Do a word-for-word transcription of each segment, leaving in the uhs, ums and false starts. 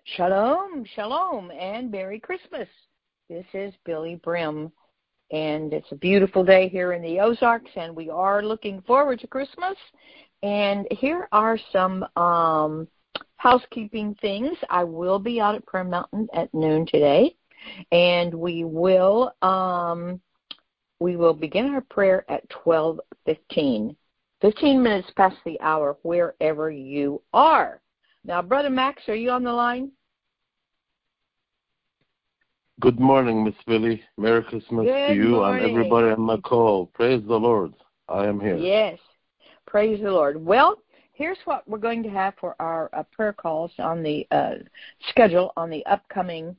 Shalom, shalom, and Merry Christmas. This is Billy Brim, and it's a beautiful day here in the Ozarks, and we are looking forward to Christmas. And here are some um, housekeeping things. I will be out at Prayer Mountain at noon today, and we will um, we will begin our prayer at twelve fifteen, fifteen minutes past the hour, wherever you are. Now, Brother Max, are you on the line? Good morning, Miss Billy. Merry Christmas Good to you morning. and everybody on the call. Praise the Lord. I am here. Yes. Praise the Lord. Well, here's what we're going to have for our uh, prayer calls on the uh, schedule on the upcoming,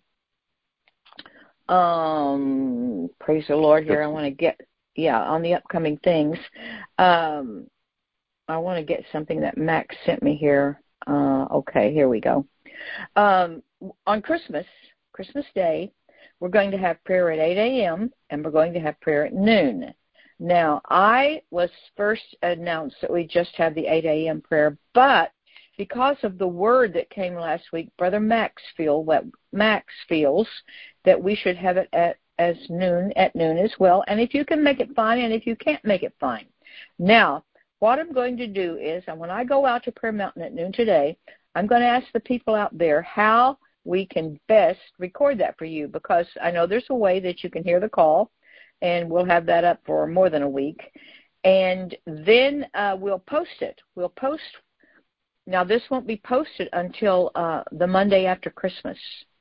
um, praise the Lord here. I want to get, yeah, on the upcoming things. Um, I want to get something that Max sent me here. Uh, okay, here we go. Um, on Christmas, Christmas Day, we're going to have prayer at eight a.m. and we're going to have prayer at noon. Now, I was first announced that we just have the eight a.m. prayer, but because of the word that came last week, Brother Max feel what Max feels that we should have it at as noon at noon as well. And if you can make it, fine, and if you can't make it, fine. Now, what I'm going to do is, and when I go out to Prayer Mountain at noon today, I'm going to ask the people out there how we can best record that for you, because I know there's a way that you can hear the call, and we'll have that up for more than a week. And then uh, we'll post it. We'll post. Now, this won't be posted until uh, the Monday after Christmas,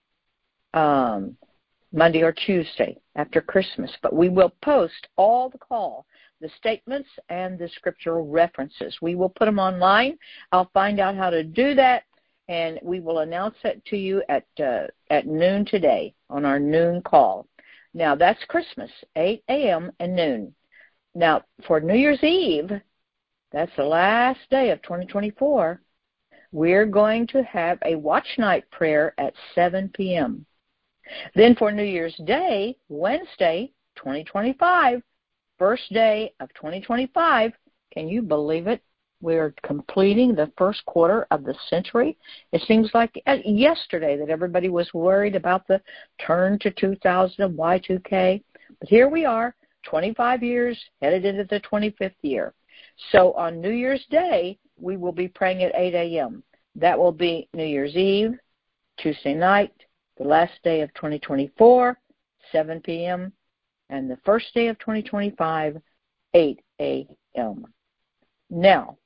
um, Monday or Tuesday after Christmas. But we will post all the call, the statements, and the scriptural references. We will put them online. I'll find out how to do that, and we will announce that to you at uh, at noon today on our noon call. Now, that's Christmas, eight a.m. and noon. Now, for New Year's Eve, that's the last day of twenty twenty-four, we're going to have a watch night prayer at seven p.m. Then for New Year's Day, Wednesday, twenty twenty-five, first day of twenty twenty-five, can you believe it? We're completing the first quarter of the century. It seems like yesterday that everybody was worried about the turn to two thousand and Y two K. But here we are, twenty-five years, headed into the twenty-fifth year. So on New Year's Day, we will be praying at eight a.m. That will be New Year's Eve, Tuesday night, the last day of twenty twenty-four, seven p.m., and the first day of twenty twenty-five, eight a.m. Now,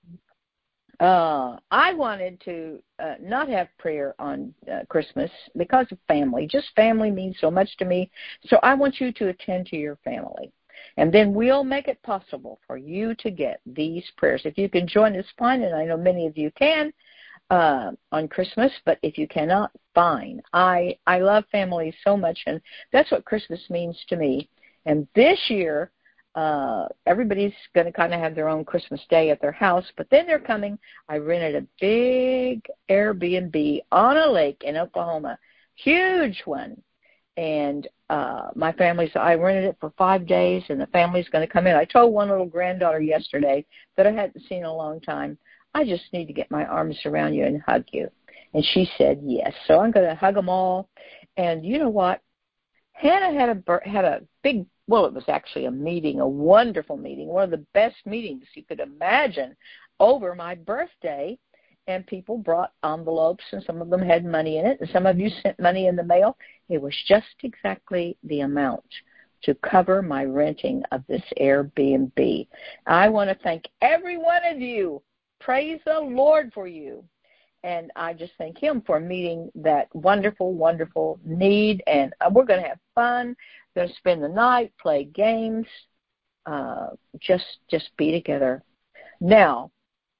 uh, I wanted to uh, not have prayer on uh, Christmas because of family. Just family means so much to me. So I want you to attend to your family. And then we'll make it possible for you to get these prayers. If you can join us, fine, and I know many of you can uh, on Christmas, but if you cannot, fine. I, I love family so much, and that's what Christmas means to me. And this year, Uh, everybody's going to kind of have their own Christmas day at their house, but then they're coming. I rented a big Airbnb on a lake in Oklahoma, huge one. And uh, my family, so I rented it for five days, and the family's going to come in. I told one little granddaughter yesterday that I hadn't seen in a long time, I just need to get my arms around you and hug you. And she said yes. So I'm going to hug them all. And you know what? Hannah had a had a big, well, it was actually a meeting, a wonderful meeting, one of the best meetings you could imagine over my birthday. And people brought envelopes, and some of them had money in it, and some of you sent money in the mail. It was just exactly the amount to cover my renting of this Airbnb. I want to thank every one of you. Praise the Lord for you. And I just thank him for meeting that wonderful, wonderful need. And we're going to have fun. We're going to spend the night, play games, uh, just just be together. Now,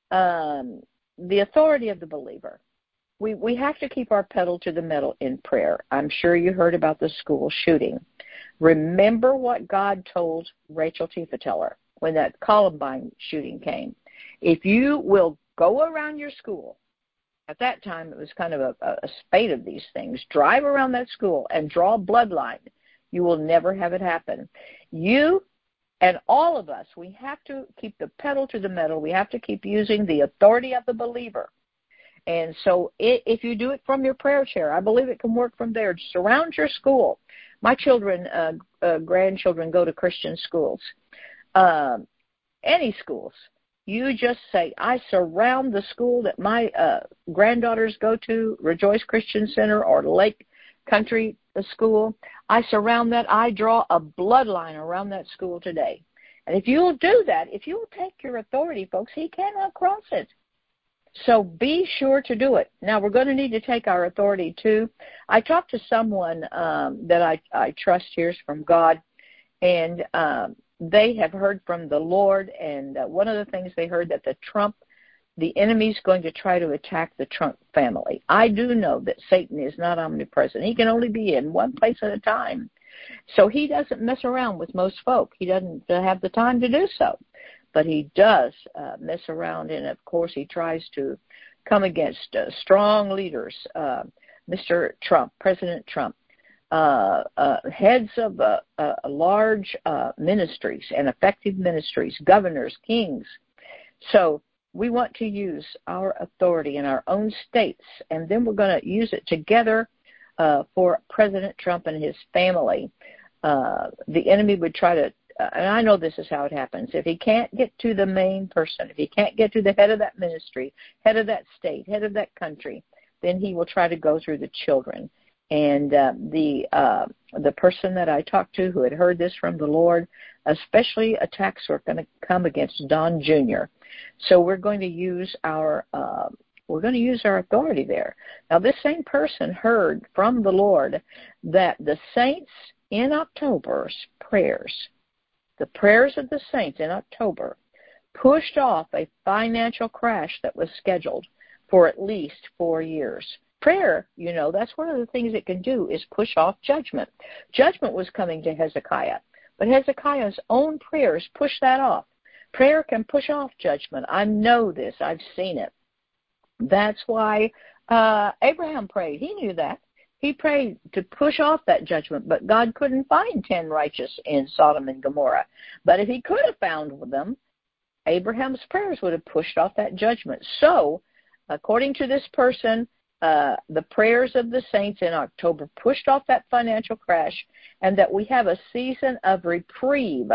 um, the authority of the believer. We, we have to keep our pedal to the metal in prayer. I'm sure you heard about the school shooting. Remember what God told Rachel Tiefenteller when that Columbine shooting came. If you will go around your school, at that time, it was kind of a, a spate of these things. Drive around that school and draw a bloodline. You will never have it happen. You and all of us, we have to keep the pedal to the metal. We have to keep using the authority of the believer. And so it, if you do it from your prayer chair, I believe it can work from there. Surround your school. My children, uh, uh, grandchildren go to Christian schools, uh, any schools. You just say, I surround the school that my uh, granddaughters go to, Rejoice Christian Center or Lake Country School. I surround that. I draw a bloodline around that school today. And if you'll do that, if you'll take your authority, folks, he cannot cross it. So be sure to do it. Now, we're going to need to take our authority, too. I talked to someone um, that I, I trust hears from God, and um, they have heard from the Lord, and uh, one of the things they heard that the Trump, the enemy's going to try to attack the Trump family. I do know that Satan is not omnipresent. He can only be in one place at a time. So he doesn't mess around with most folk. He doesn't uh, have the time to do so. But he does uh, mess around, and, of course, he tries to come against uh, strong leaders, uh, Mister Trump, President Trump, uh, uh, heads of uh, uh, large uh, ministries and effective ministries, governors, kings. So we want to use our authority in our own states, and then we're going to use it together uh, for President Trump and his family. Uh, the enemy would try to Uh, and I know this is how it happens. If he can't get to the main person, if he can't get to the head of that ministry, head of that state, head of that country, then he will try to go through the children. And uh, the uh, the person that I talked to who had heard this from the Lord, especially attacks were going to come against Don Junior So we're going to use our uh, we're going to use our authority there. Now, this same person heard from the Lord that the saints in October's prayers, the prayers of the saints in October, pushed off a financial crash that was scheduled for at least four years. Prayer, you know, that's one of the things it can do is push off judgment. Judgment was coming to Hezekiah, but Hezekiah's own prayers pushed that off. Prayer can push off judgment. I know this. I've seen it. That's why uh, Abraham prayed. He knew that. He prayed to push off that judgment, but God couldn't find ten righteous in Sodom and Gomorrah. But if he could have found them, Abraham's prayers would have pushed off that judgment. So, according to this person, uh, the prayers of the saints in October pushed off that financial crash, and that we have a season of reprieve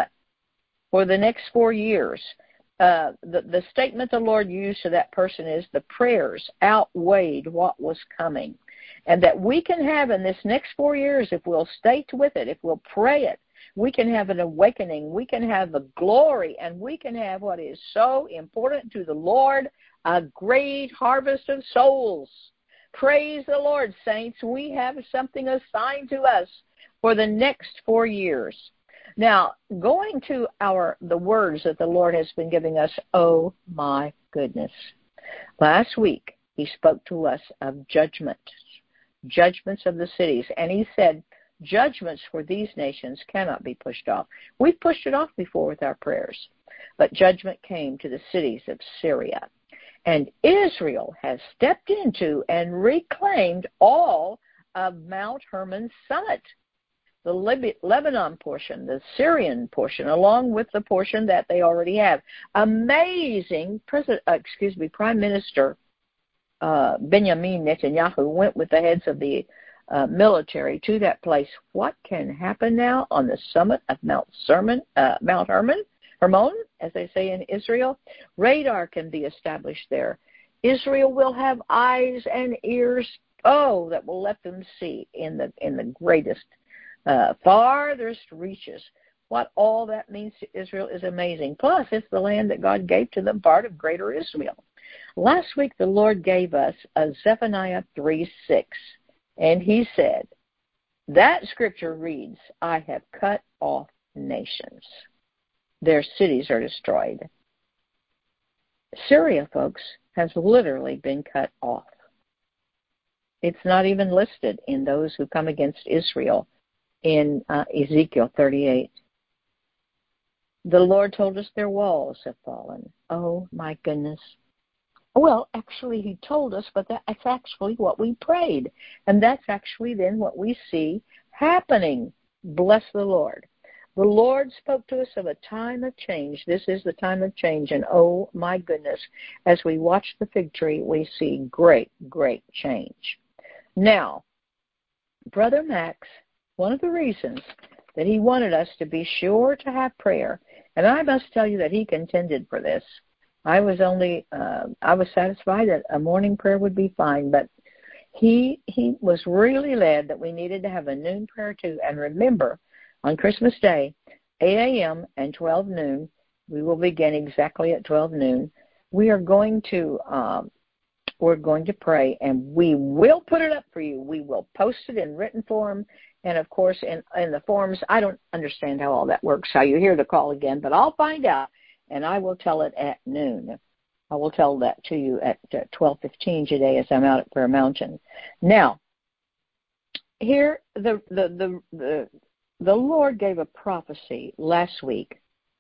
for the next four years. Uh, the, the statement the Lord used to that person is the prayers outweighed what was coming. And that we can have in this next four years, if we'll stay with it, if we'll pray it, we can have an awakening, we can have a glory, and we can have what is so important to the Lord, a great harvest of souls. Praise the Lord, saints. We have something assigned to us for the next four years. Now, going to our the words that the Lord has been giving us, oh my goodness. Last week, he spoke to us of judgment. Judgments of the cities. And he said, judgments for these nations cannot be pushed off. We've pushed it off before with our prayers. But judgment came to the cities of Syria. And Israel has stepped into and reclaimed all of Mount Hermon's summit. The Lebanon portion, the Syrian portion, along with the portion that they already have. Amazing, President, uh, excuse me, Prime Minister Uh, Benjamin Netanyahu went with the heads of the uh, military to that place. What can happen now on the summit of Mount Sermon, uh, Mount Hermon, Hermon, as they say in Israel? Radar can be established there. Israel will have eyes and ears, oh, that will let them see in the in the greatest, uh, farthest reaches. What all that means to Israel is amazing. Plus, it's the land that God gave to them, part of greater Israel. Last week, the Lord gave us a Zephaniah three six, and he said, that scripture reads, I have cut off nations. Their cities are destroyed. Syria, folks, has literally been cut off. It's not even listed in those who come against Israel in uh, Ezekiel thirty-eight. The Lord told us their walls have fallen. Oh, my goodness. Well, actually, he told us, but that's actually what we prayed. And that's actually then what we see happening. Bless the Lord. The Lord spoke to us of a time of change. This is the time of change. And oh, my goodness, as we watch the fig tree, we see great, great change. Now, Brother Max, one of the reasons that he wanted us to be sure to have prayer, and I must tell you that he contended for this. I was only, uh, I was satisfied that a morning prayer would be fine, but he he was really led that we needed to have a noon prayer too. And remember, on Christmas Day, eight a.m. and twelve noon, we will begin exactly at twelve noon. We are going to um, we're going to pray, and we will put it up for you. We will post it in written form, and of course, in in the forms. I don't understand how all that works, how you hear the call again, but I'll find out, and I will tell it at noon. I will tell that to you at uh, twelve fifteen today as I'm out at Prayer Mountain. Now, here the the the the, the Lord gave a prophecy last week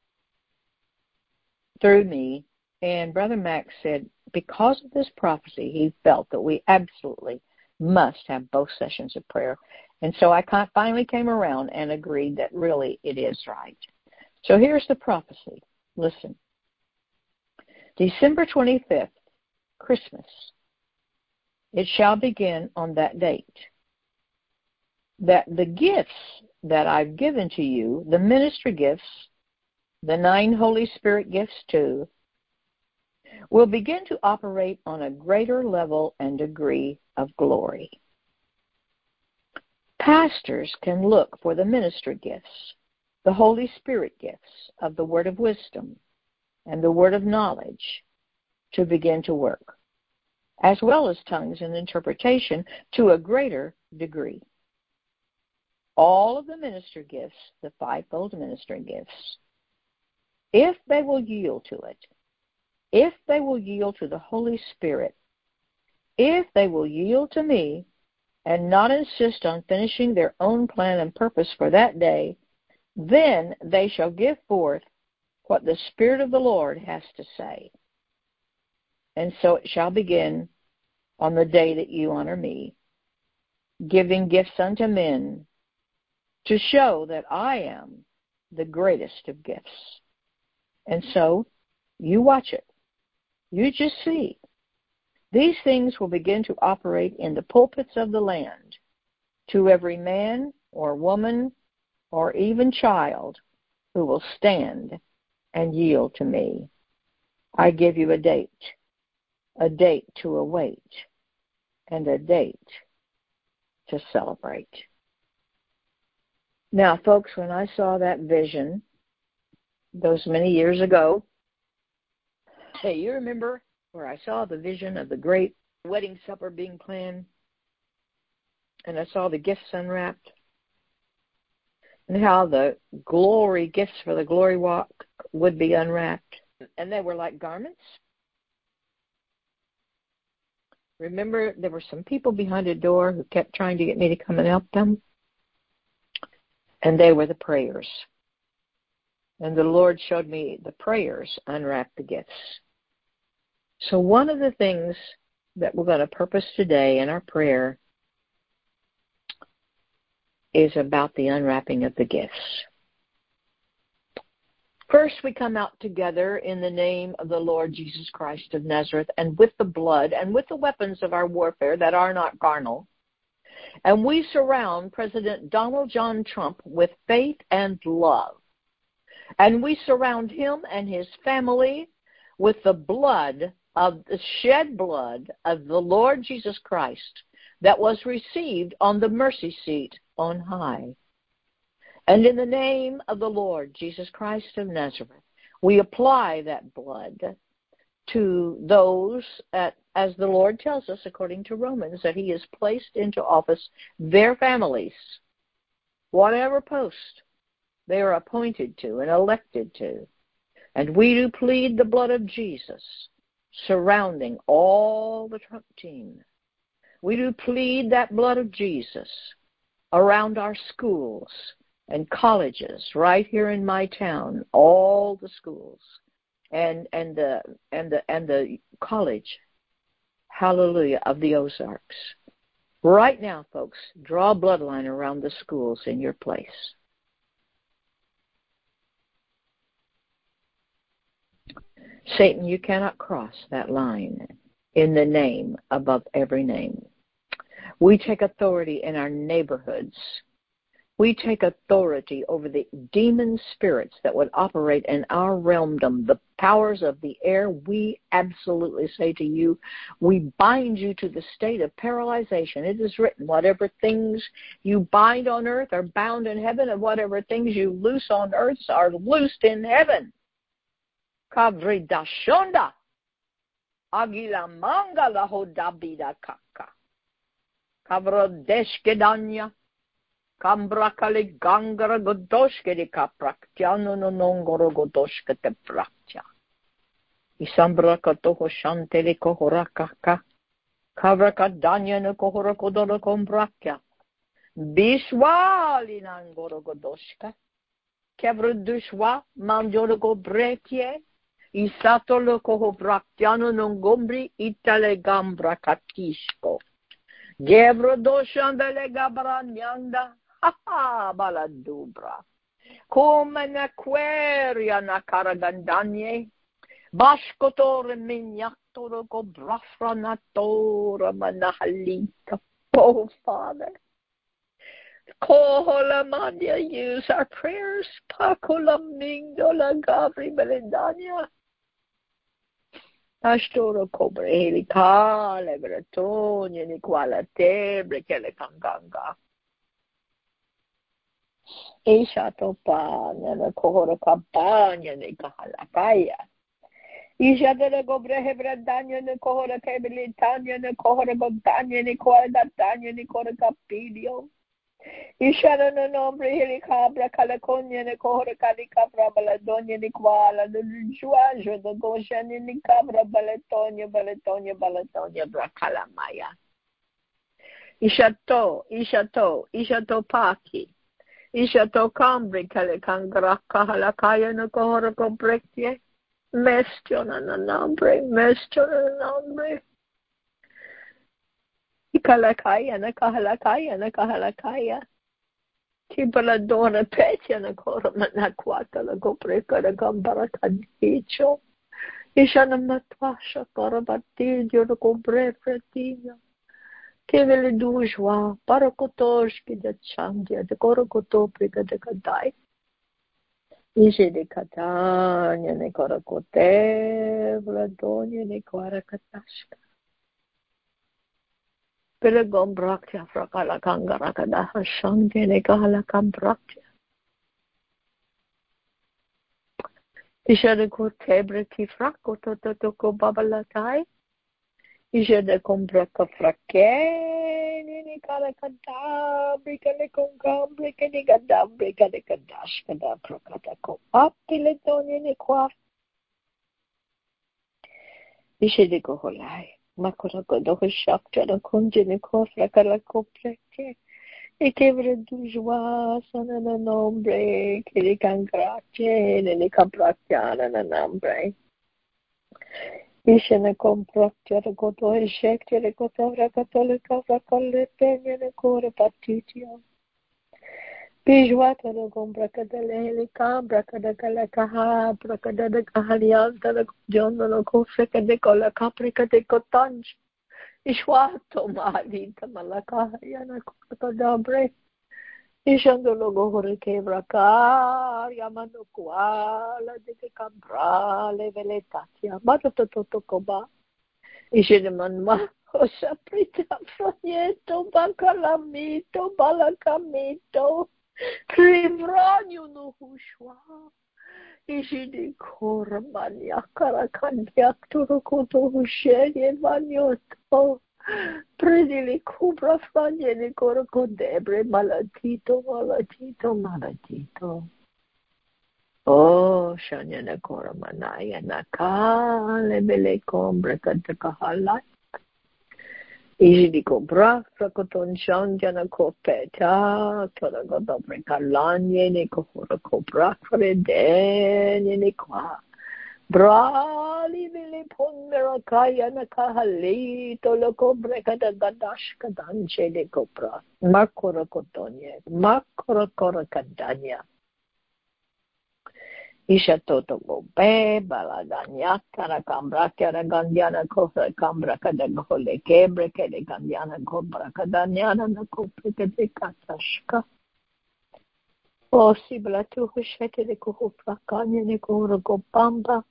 through me, and Brother Max said because of this prophecy, he felt that we absolutely must have both sessions of prayer. And so I finally came around and agreed that really it is right. So here's the prophecy. Listen. December twenty-fifth, Christmas. It shall begin on that date. That the gifts that I've given to you, the ministry gifts, the nine Holy Spirit gifts too, will begin to operate on a greater level and degree of glory. Pastors can look for the ministry gifts, the Holy Spirit gifts of the word of wisdom and the word of knowledge to begin to work, as well as tongues and interpretation to a greater degree. All of the ministry gifts, the fivefold ministry gifts, if they will yield to it, if they will yield to the Holy Spirit, if they will yield to me and not insist on finishing their own plan and purpose for that day, then they shall give forth what the Spirit of the Lord has to say. And so it shall begin on the day that you honor me, giving gifts unto men to show that I am the greatest of gifts. And so you watch it. You just see. These things will begin to operate in the pulpits of the land to every man or woman or even child who will stand and yield to me. I give you a date, a date to await, and a date to celebrate. Now, folks, when I saw that vision those many years ago, hey, you remember where I saw the vision of the great wedding supper being planned, and I saw the gifts unwrapped, and how the glory gifts for the glory walk would be unwrapped, and they were like garments. Remember, there were some people behind a door who kept trying to get me to come and help them, and they were the prayers. And the Lord showed me the prayers unwrap the gifts. So one of the things that we're going to purpose today in our prayer is about the unwrapping of the gifts. First, we come out together in the name of the Lord Jesus Christ of Nazareth, and with the blood and with the weapons of our warfare that are not carnal. And we surround President Donald John Trump with faith and love. And we surround him and his family with the blood of the shed blood of the Lord Jesus Christ that was received on the mercy seat on high. And in the name of the Lord Jesus Christ of Nazareth, we apply that blood to those, at, as the Lord tells us according to Romans, that he has placed into office their families, whatever post they are appointed to and elected to. And we do plead the blood of Jesus surrounding all the Trump team. We do plead that blood of Jesus around our schools and colleges right here in my town, all the schools and and the and the and the college, hallelujah, of the Ozarks. Right now, folks, draw a bloodline around the schools in your place. Satan, you cannot cross that line in the name above every name. We take authority in our neighborhoods. We take authority over the demon spirits that would operate in our realmdom, the powers of the air. We absolutely say to you, we bind you to the state of paralyzation. It is written, whatever things you bind on earth are bound in heaven, and whatever things you loose on earth are loosed in heaven. Kavridashonda. Agila manga la hodabida kaka. Kavrodeshkedanya. Kambrakali gangara godoshke di kapraktiano no nongoro godoshke te praktia. Isambraka toho shantele kohorakaka. Kavraka danya no kohora kodoro kombrakya. Bishwali nangoro godoshka. Kevro dushwa manjoro go bretie. Isato lo koho praktiano non gombri itale gambra katishko. Gevro doshandele gabra nyanda. Ha baladubra. Come n'acqueria na caragandanie. Bascotore mignatoro go brafranatora manahalita. Oh, Father. Kohola mania, use our prayers. Pacola mingola gabri belendania. Astoro cobre helicale, bretonia, ni quala tebre, che le canganga. Ishato pana na kohora kampanya ni kahalakaya. Ishata na gobre hebradanya na kohora kabilitanya na kohora gobdanya ni kohora gatanya ni kohora kapilio. Ishana na nombre helicabra calaconia na kohora calicabra baladonia ni quala lujuajo da goshani ni cabra balatonia balatonia balatonia bracalamaya. Ishato, ishato, ishato paki. Ishato cambri cale cangracca halakaya no kohora comprectie. Mestio na nombre, mestio na nombre. Ikalakaya na kahalakaya na kahalakaya. Kibala dona petia na kora manakwata la gopreca la gambara cadicho. Ishana matwasha kora batidio la gobre fretina. Che ve le dujwa, parakotoshki da chandia, de korokotoprika de kadai. Ishe de katanya, ne korokote, vladonia, ne kwarakatashka. Pelegom braktia, frakala kangarakada, hashantia, ne kahala kambraktia. Ishe de kotebre ki frakoto toko babalatai. Ishe de combraca fracche, ni cara cadabrica le concambrica ni cadabrica de cadash cadabrocata co appile toni ni qua. Ishe de coholai, ma cosa godo shakta da conge ni cofra cala coprete. E che vredu joa sana na nombre, che li cangrace, ne capracciana na nombre. Ishene compraccia de goto e shekte de goto rakatolika rakalle penye de kore patitio. Bijwata de combraca de lelica, braca de calacaha, braca de cahalianta de jono no cofreca de cola caprica de cotanj. Ishwato malita malaka yana kota dabre. Ishando logo hore kebraka, yamano kuala de que cambrale veletatia, matototo koba. Ishene manma, osa prita franieto, bacalamito, balacamito, privranio no hushwa. Ishini kora mania caracandiac turokoto hushenie manioto. Predili cubra frangene cora codebre malatito, malatito, malatito. Oh, shanyana cora manaya nakale bele combre cantacala. Easy di cobra, fracoton shanjana copeta, toda godobre calanye ne cora cobra fredene ne qua. Brali vili pondera kaya na kahali tolo kobre kada gadash kadanche de kopra makora kotonye makora kora kadanya Isha toto go be balaganya kara kambra kara gandiana kosa kambra kada gole kebre kede gandiana kobra kadanyana na kopre kede katashka. O sibla tu hushete de kuhufra kanya ne kuhura gopamba.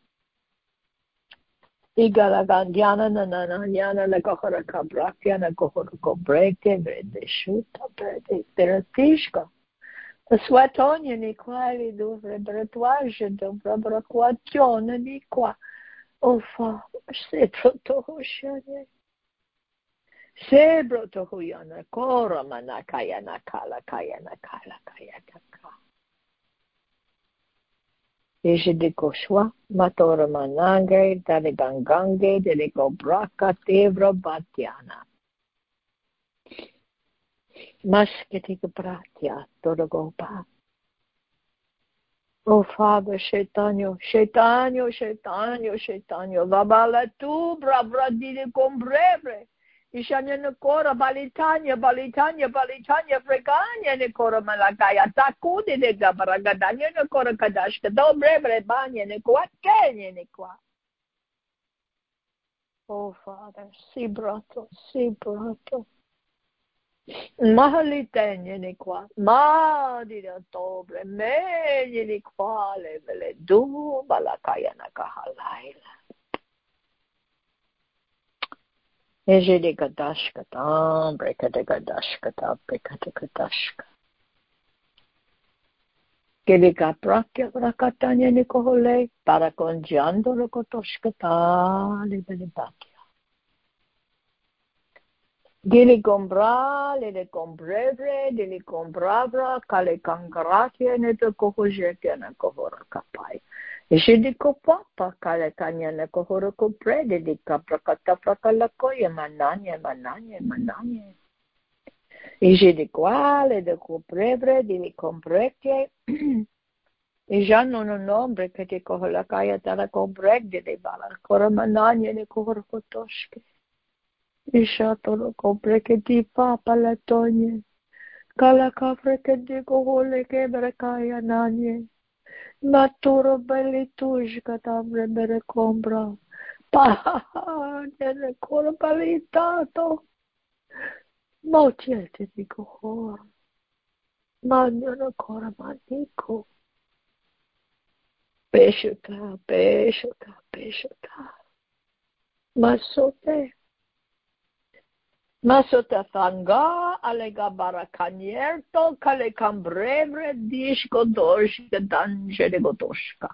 Igala gandiana na na na yana na kohora kabra kiana kohora kobreke brede shuta brede teratishka. Swatonje ni quali dovre bratuage dobra braquazione di qua. Oh fa, se protohoshane. Se protohoyana kora manakaya nakala kaya nakala kaya kaka. Ije de koshwa, matora manange, dade gangange, de kobraka tevra batiana. Masketi bratya, torogopa. Oh Father, Shaitanio, Shaitanio, Shaitanio, Shaitanio, Vabala tu, bravra di combrevre. Ishanya Nakora, Balitania, Balitania, Balitania, Fregania, Nakora Malakaya, Takudi, de Gabaragadania, Nakora Kadashka, Dobrevre, Banya, Nekwa, Kenya, Nekwa. Oh Father, si brato, si brato. Mahalitenye ni qua, ma di ottobre, megli di quale ve le du balakaya na kahalaila. Eje de gadashka tam, breka de gadashka tam, breka de gadashka. Kili kaprakya rakatanya ni kohole, para congiando lo kotoshka ta, libeli bakya. Dili compra, le comprevre, dili comprabra, cale cangratia ne te cohojete na cohora capai. E se di copapa, cale cagna ne cohora coprede, di capra catafraca la coia, manania, manania, manania. E se di quale de coprevre, dili comprete, e già non un nombre che ti cohola caia tala comprede, di bala, ancora manania ne cohora cotosche. Isha tolo kopre ke ti papa la tonye. Kala kafre ke ti kohole ke berekaya nanye. Maturo belli tuj katabre bere kombra. Pa, nene kora balitato. Motiete di kohora. Manjano kora maniko. Peshuka, peshuka, peshuka. Masote. Masota fanga alega barakanierto kale cambrevre disco doshka dangere gotoshka.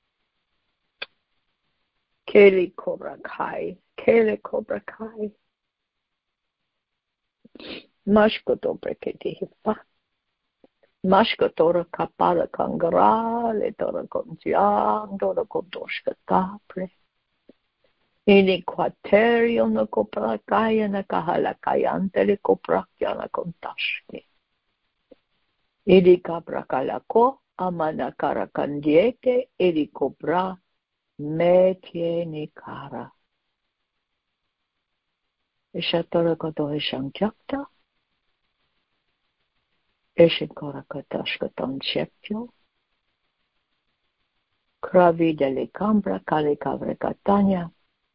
Kele cobra kai, kele cobra kai. Mashkoto breketi hipa. Mashkotora kapala kangara, le tora konjiang, tora kotoshka kapre. Ini quaterio na coprakaya na kahalakayante le koprakya na kontashke. Ili kaprakalako amana karakandiete ili kopra metie ni kara. Ishatara kato heshankyakta. Eshin korakatashka tanchepyo. Kravi dele kambra kale kavre katanya.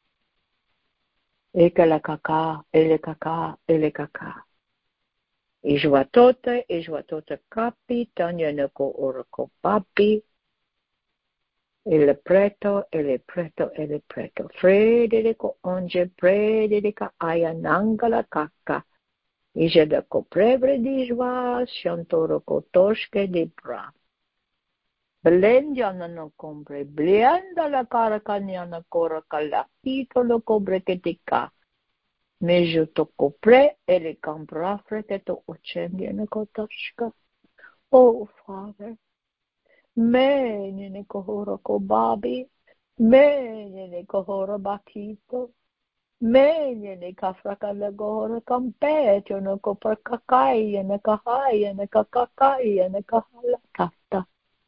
Ekala kaka, ele kaka, ele kaka. Ijwatote, ijwatote kapi, tanya neko oroko papi. Ele preto, ele preto, ele preto. Frederico onje, Frederica aya nangala kaka. Ijedako prevre dijwa, shantoro kotoshke di pra. Blendjana no combre, blianda la carakanyana cora calakito lo cobre che ti ca. Mejo to copre e le cambrafre che to occendiene kotoshka. Oh, Father, mene ne kohora kobabi, mene ne kohora bakito, mene ne kafraka le gohora campetio no copra kakaya ne kahaya ne kakakaya ne kahalakata.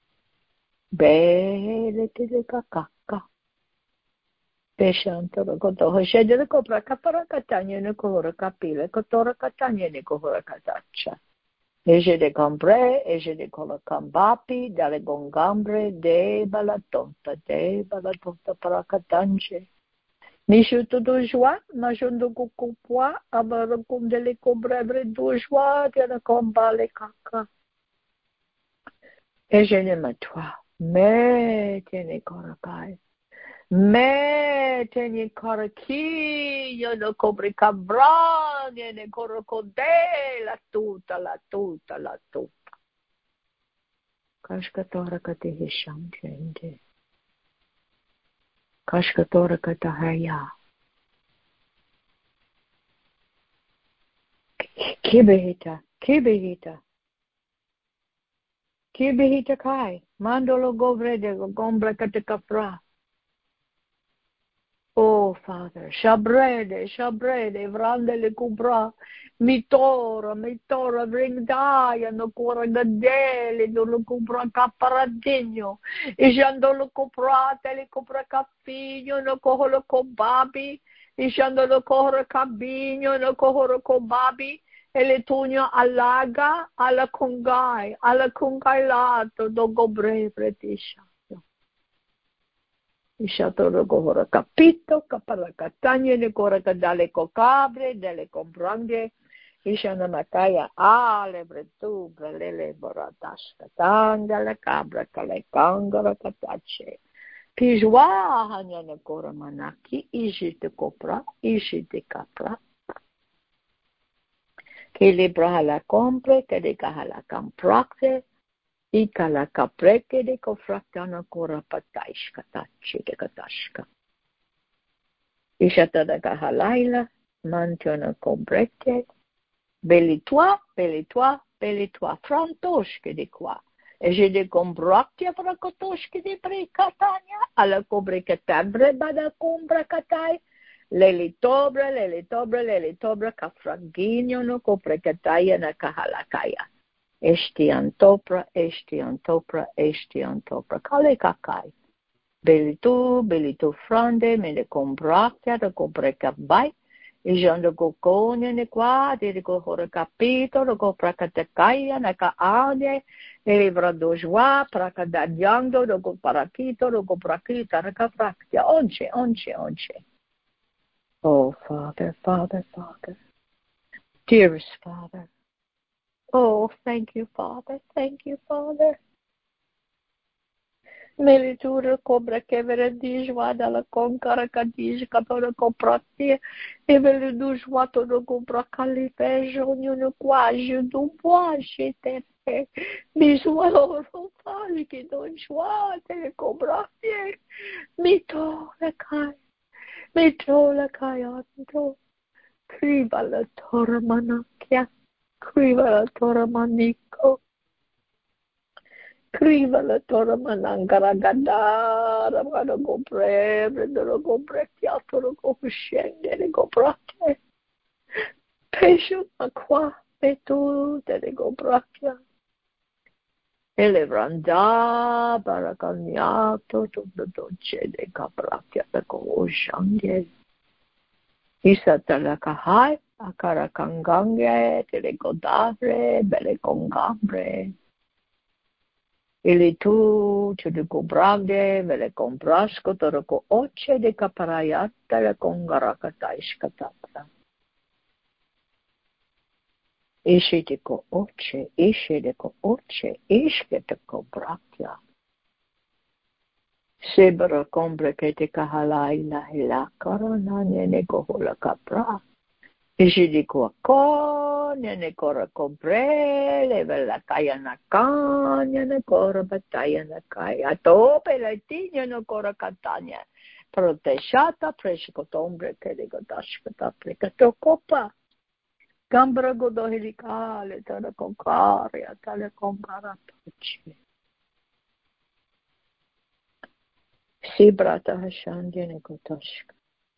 Bele tile kakaka. Peshantoro koto hoshedele kopra kapara katanya ne kohora kapile kotora katanya ne kohora katacha. Et je de cambre, et je de colocambapi, dalle gongambre, de balatonta, de balatonta paracatanche. Nishuto do joie, majondo cucupua, abaracum de le cobrebre do joie, de la combale caca. Et je ne me toi, mais tiene corakai. Me teni coraki, io no cobri cabrani, ne corocode, la tuta, la tuta, la tuta. Kashkatora kati hisham jende. Kashkatora kata haya. Kibihita, kibihita. Kibihita kai. Mandolo govrede, gombra kata kapra. Oh, Father, shabrede, shabrede, vrandele kubra, mitora, mitora, vringdaia, no cura gadele, no lo kubra caparadinho, e jando lo kubra, tele kubra capinho, no coholo cobabi, e jando lo cohoro cabinho, no cohoro cobabi, e le tugno allaga, alla congai, alla congai lato, do gobre pretisha. Ishatoro kohora capito, caparacatania, ne cora dale cocabre, delle compranghe, Ishana Makaya, ale bretu, brelele boratash, katanga, la cabra, kale kangara katache. Pijwa, hanya ne cora manaki, ishite copra, ishite capra. Che le brahala compre, che de cahala campracte, Ika la capreke de cofractana cora pataișca tace de catașca. Ishata da kahalaila, mantiona combrete, belitoa, belitoa, belitoa, frantoșke de qua. E je de combractia fracotoșke de precatania, ala cobreca tabre bada combra catai, lelitobre, lelitobre, lelitobre, ca franghinio no coprecataia na kahalakaya. Ești antopra, ești antopra, ești antopra. Cale cacai. Belitu, belitu frande, me ne combractia, de compreca bai. E jando coconia ne qua, de co hora capito, de co pracatecaia, na ca ane, e livra do joa, praca da diando, de co paraquito, de co praquita, na ca practia. Once, once, once. Oh, Father, Father, Father. Dearest Father. Oh, thank you, Father. Thank you, Father. Melitura cobra que vera dijwada la concara cadij catora copratie e vele du joato no compra calipe jonio no quase do boache te visual fali que don joate cobratie mito la kai mito la kai anto criva la tormanakia criva la tormanico Criva la tora manangara gadara, vado a comprare, prendo a comprare, chiatto lo scende, le comprate. Pesce ma qua, e tu te le comprate. E le vranda, baracagnato, tutto dolce, le caprate, le conosciande. Isa te la kahai, a caracangange, te le godavre, belle congambre. Ili tu ci de cobrande, vele comprasco, toroco oce de caparaiata, le congaracata iscatata. Ishi de co oce, ishi de co oce, ische te cobratia. Sebra combre che te cahalai la hila, corona ne cohola capra. Ishi di co con, ne cora compre, le vela caia na cagna, ne cora battaglia na caia. Tope la tigna no cora catania. Protesciata, presco tombre che le godascata, precato copa. Gambra godo helicale, tale concaria, tale concaratoci. Si brata hasciandia ne godasca.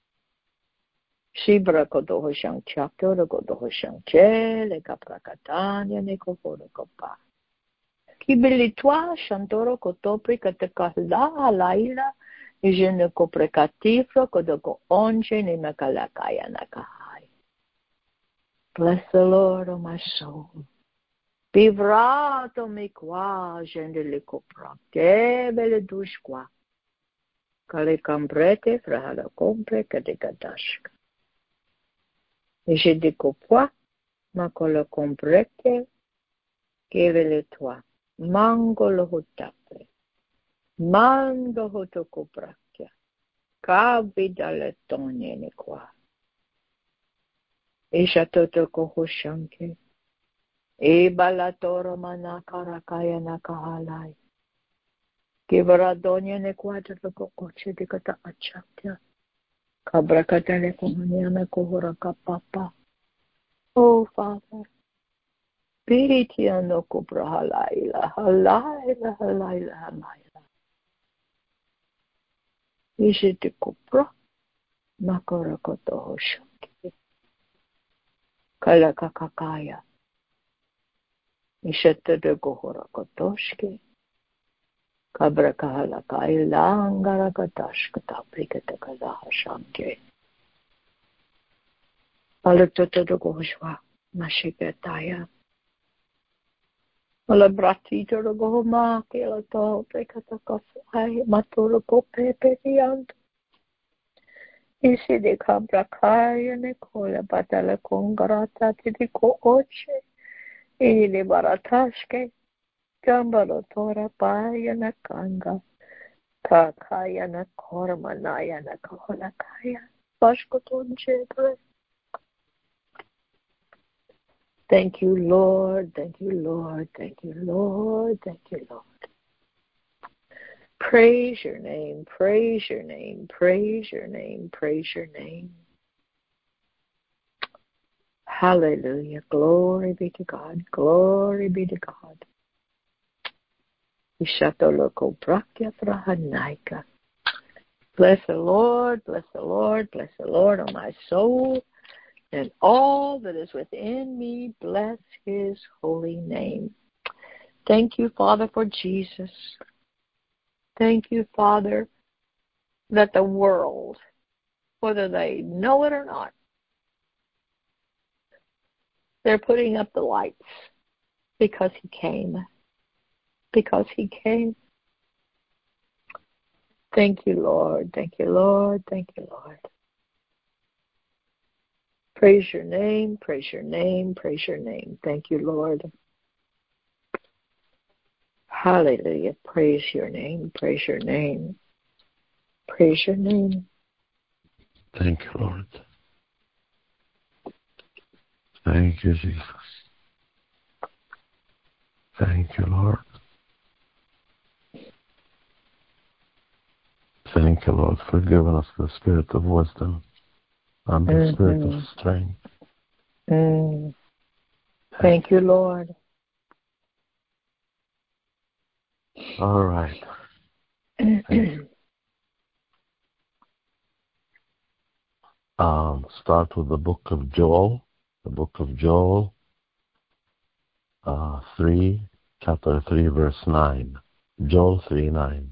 Shibra kodoho shang chakyo, kodoho shang che, le caprakatania, ne kohoro kopa. Kibili toi, chantoro kotopri katekahla, laila, e je ne coprecatifro, kodoko onche, ne makalakaya nakahai. Bless the Lord, O my soul, Bivrato mi qua, gendele copra, che belle douche qua. Cale cambrete, fra la compre, che de gadashka. E je de copra, ma con la comprete, che vele toi. Mango lo hotape. Mando hoto copracchia. Cabi dalle togne ne qua. E shatoto kohoshanke. E balatoro manakarakaya nakahalai. Kivaradonya ne quadra coche di kata achatya. Kabrakatale kohaniana kohora kapapa. Oh, Father. Piritiano kubra halaila, halaila, halaila, halaila. Ishiti kubra, makora koto hoshanki. Kalakakakaya. Ishete de gohora kotoshki. Kabra kahalakai langara katashka taprikata kalaha shanke. Alatoto de gohshwa, mashikataya. Ala bratito de gohma, kelato, prekata kafai, matoro kope perianto. Isi de kabra kaya ne kola batala kongarata tidi ko oche. Ili baratashke. Gambalo tora paya na kanga. Kakaya na korma naya na kola kaya. Bashkotonche. Thank you, Lord. Thank you, Lord. Thank you, Lord. Thank you, Lord. Praise your name. Praise your name. Praise your name. Praise your name. Hallelujah. Glory be to God. Glory be to God. Bless the Lord, bless the Lord, bless the Lord, oh my soul, and all that is within me, bless his holy name. Thank you, Father, for Jesus. Thank you, Father, that the world, whether they know it or not, they're putting up the lights because he came. Because he came. Thank you, Lord. Thank you, Lord. Thank you, Lord. Praise your name. Praise your name. Praise your name. Thank you, Lord. Hallelujah. Praise your name. Praise your name. Praise your name. Thank you, Lord. Thank you, Jesus. Thank you, Lord. Thank you, Lord, for giving us the spirit of wisdom and the mm-hmm. spirit of strength. Mm. Thank you, Lord. All right. Thank you. Um, start with the book of Joel. The book of Joel, uh, three, chapter three, verse nine. Joel three nine.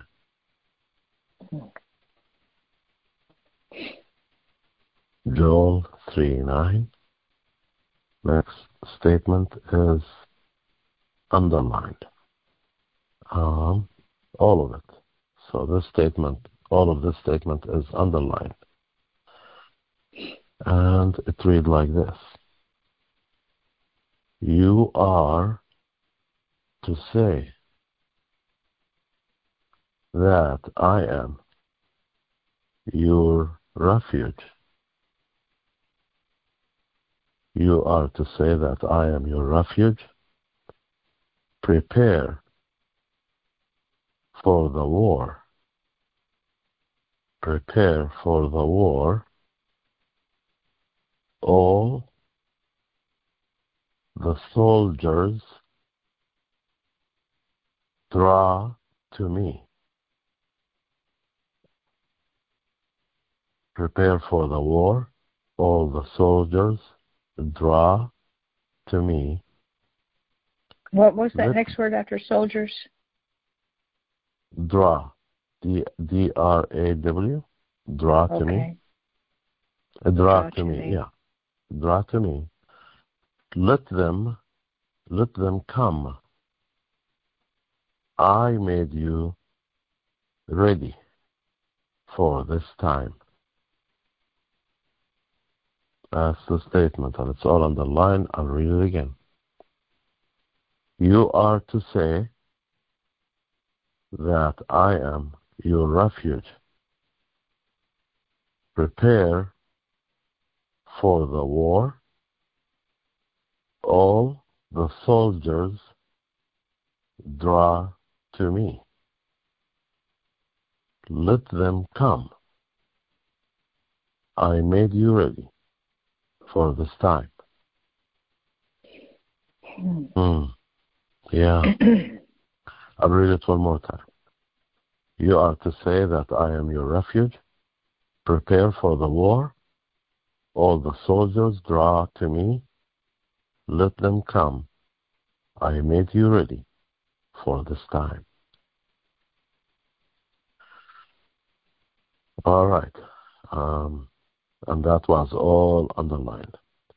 Joel three nine. Next statement is underlined. Um, all of it. So this statement, all of this statement is underlined. And it reads like this. You are to say that I am your refuge. You are to say that I am your refuge. Prepare for the war. Prepare for the war. All the soldiers draw to me. Prepare for the war. All the soldiers draw to me. What was that Let next word after soldiers? Draw. D D R A W. Draw to okay. me. Uh, draw, draw to, to me. me. Yeah. Draw to me. Let them Let them come. I made you ready for this time. That's the statement, and it's all underlined. I'll read it again. You are to say that I am your refuge. Prepare for the war. All the soldiers draw to me. Let them come. I made you ready for this time. Mm. Yeah. I'll read it one more time. You are to say that I am your refuge. Prepare for the war. All the soldiers draw to me. Let them come. I made you ready for this time. All right. Um, and that was all underlined.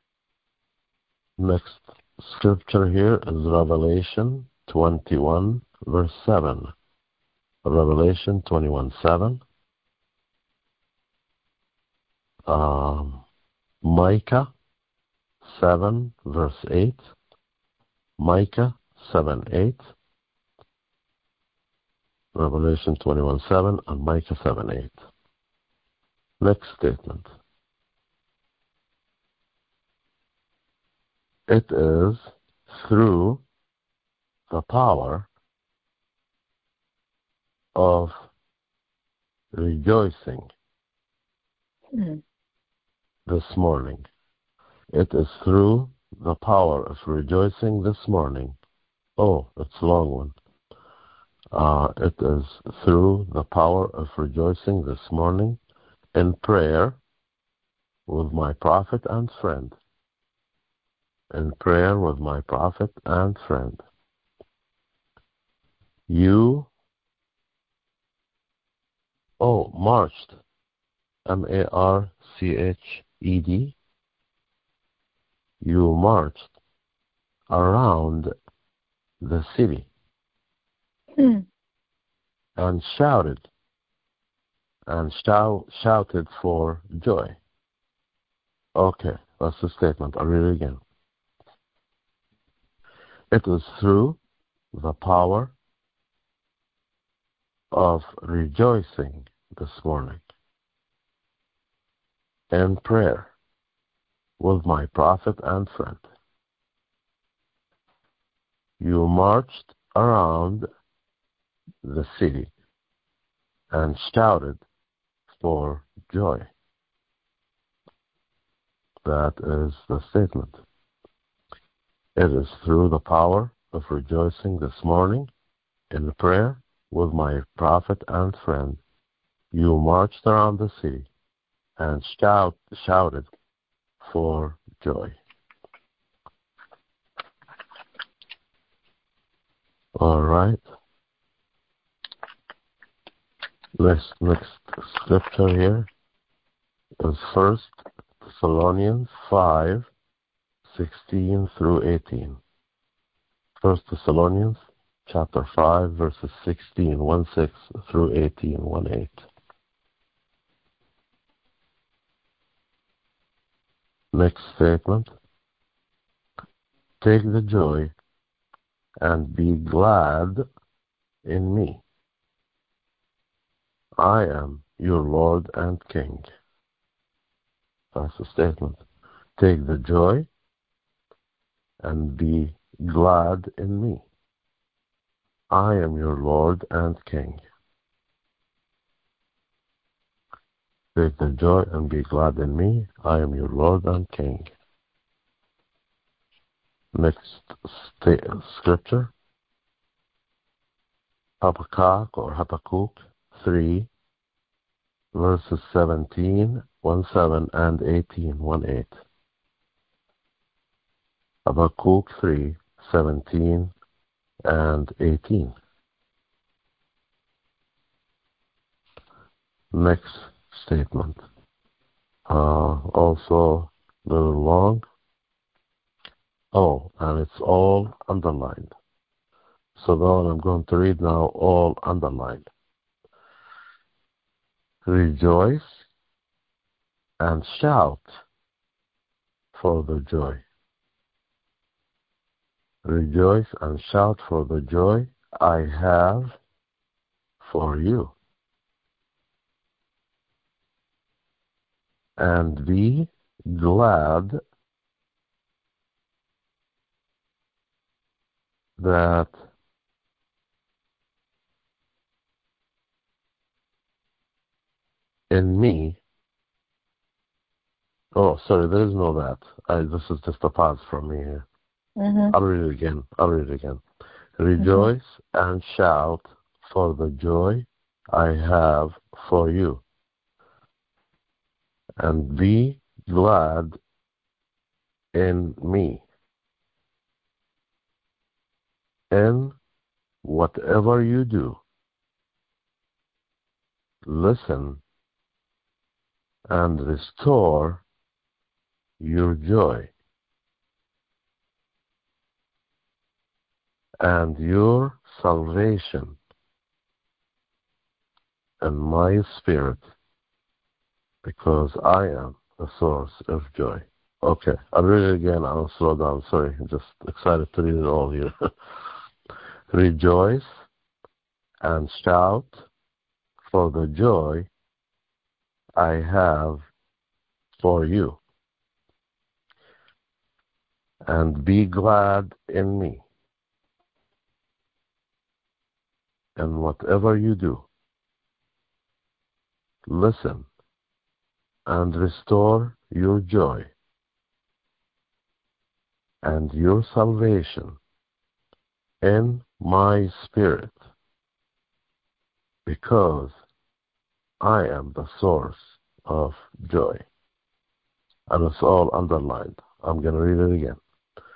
Next scripture here is Revelation twenty-one, verse seven. Revelation twenty-one, seven. Um, Micah seven, verse eight. Micah seven, eight. Revelation twenty-one, seven and Micah seven, eight. Next statement. It is through the power of rejoicing Mm. this morning. It is through the power of rejoicing this morning. Oh, it's a long one. Uh, it is through the power of rejoicing this morning in prayer with my prophet and friend. In prayer with my prophet and friend. You, oh, marched, M A R C H E D. You marched around the city Mm. and shouted and shou- shouted for joy. Okay, that's the statement. I'll read it again. It is through the power of rejoicing this morning in prayer with my prophet and friend. You marched around the city and shouted for joy. That is the statement. It is through the power of rejoicing this morning in prayer with my prophet and friend. You marched around the city and shout, shouted for joy. All right. Next, next scripture here is First Thessalonians five, sixteen through eighteen. First Thessalonians chapter five, verses sixteen, one six through eighteen, one eight. Next statement. Take the joy and be glad in me. I am your Lord and King. That's the statement. Take the joy and be glad in me. I am your Lord and King. Take the joy and be glad in me. I am your Lord and King. Next sta- scripture. Habakkuk or Habakkuk three, verses seventeen, one seven and eighteen, one eight. Habakkuk three, seventeen and eighteen. Next statement. Uh, also a little long. Oh, and it's all underlined. So the one I'm going to read now, all underlined. Rejoice and shout for the joy. Rejoice and shout for the joy I have for you. And be glad that in me, oh, sorry, there is no that. I, this is just a pause from me here. Mm-hmm. I'll read it again. I'll read it again. Rejoice mm-hmm. and shout for the joy I have for you. And be glad in me. In whatever you do, listen and restore your joy and your salvation in my spirit, because I am the source of joy. Okay, I'll read it again. I'll slow down. Sorry, I'm just excited to read it all here. Rejoice and shout for the joy I have for you, and be glad in me. And whatever you do, listen and restore your joy and your salvation in my spirit, because I am the source of joy. And it's all underlined. I'm going to read it again.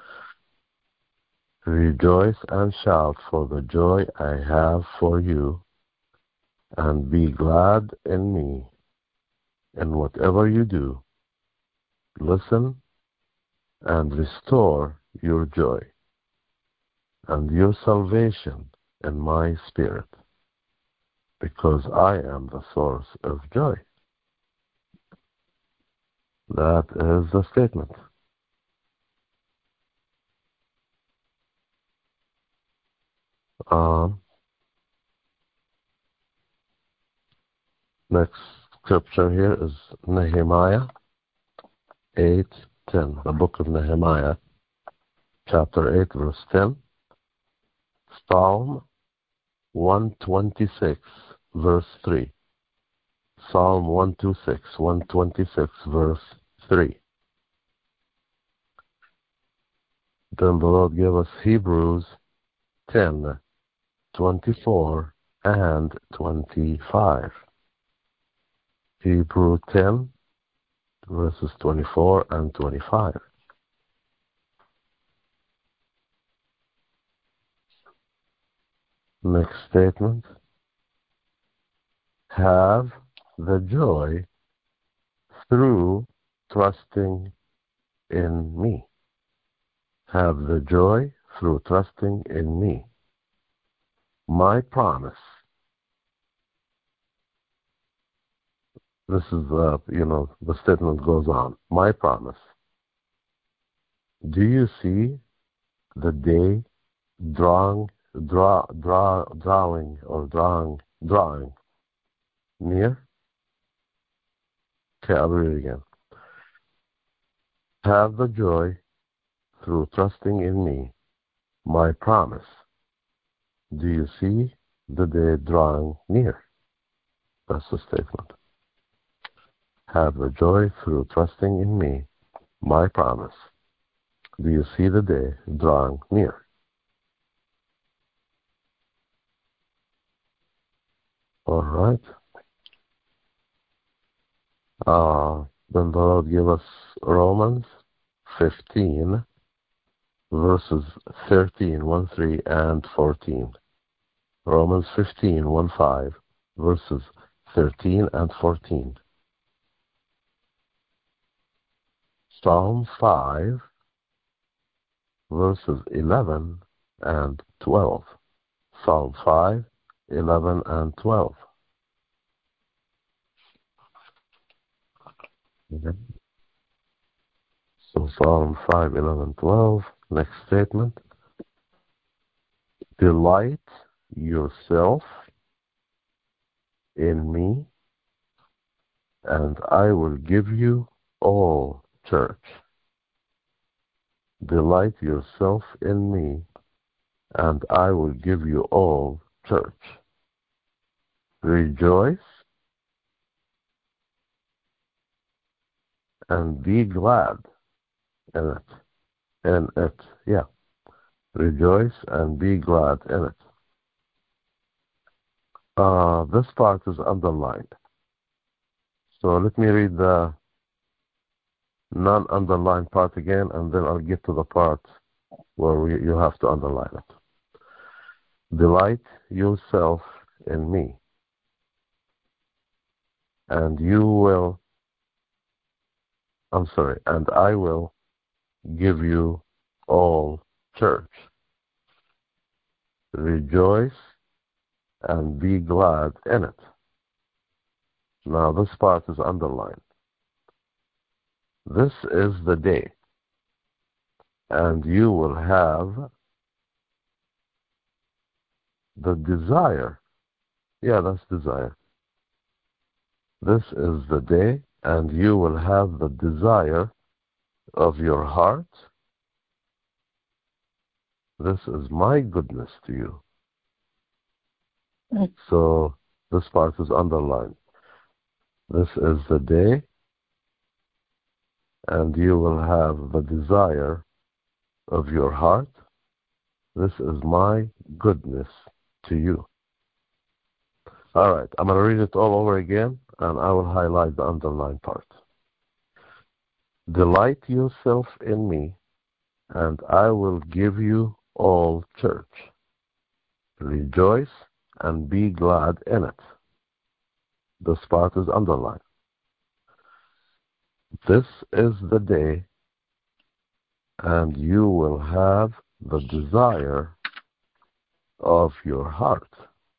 Rejoice and shout for the joy I have for you, and be glad in me. And whatever you do, listen and restore your joy and your salvation in my spirit, because I am the source of joy. That is the statement. Um, next scripture here is Nehemiah eight ten. The book of Nehemiah, chapter eight, verse ten. Psalm one twenty-six, verse three. Psalm one twenty-six, one twenty-six, verse three. Then the Lord gave us Hebrews ten, twenty-four and twenty-five. Hebrews ten, verses twenty-four and twenty-five. Next statement. Have the joy through trusting in me. Have the joy through trusting in me. My promise. This is, uh, you know, the statement goes on. My promise. Do you see the day drawing, draw, draw, drawing, or drawing, drawing near? Okay, I'll read it again. Have the joy through trusting in me. My promise. Do you see the day drawing near? That's the statement. Have the joy through trusting in me. My promise. Do you see the day drawing near? All right. Uh, then the Lord gave us Romans fifteen, verses thirteen, one, three, and fourteen. Romans fifteen, one, five, verses thirteen and fourteen. Psalm five, verses eleven and twelve. Psalm five, eleven and twelve. Okay. So Psalm five, eleven, twelve. Next statement. Delight yourself in me, and I will give you all church. Delight yourself in me, and I will give you all church. Rejoice and be glad in it. In it, yeah. Rejoice and be glad in it. Uh, this part is underlined. So let me read the non-underlined part again, and then I'll get to the part where we, you have to underline it. Delight yourself in me, and you will, I'm sorry, and I will give you all church. Rejoice and be glad in it. Now this part is underlined. This is the day, and you will have the desire. Yeah, that's desire. This is the day, and you will have the desire of your heart. This is my goodness to you. Mm. So this part is underlined. This is the day, and you will have the desire of your heart. This is my goodness to you. All right, I'm going to read it all over again, and I will highlight the underlined part. Delight yourself in me, and I will give you all church. Rejoice and be glad in it. This part is underlined. This is the day, and you will have the desire of your heart.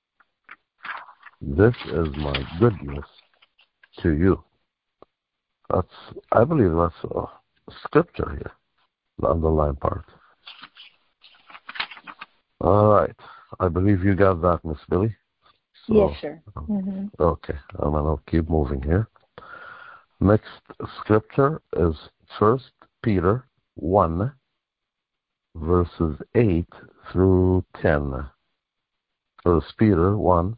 This is my goodness to you. That's, I believe that's a scripture here, the underlined part. All right. I believe you got that, Miss Billy. So, yes, sir. Mm-hmm. Okay. I'm going to keep moving here. Next scripture is First Peter one, verses eight through ten. First Peter one,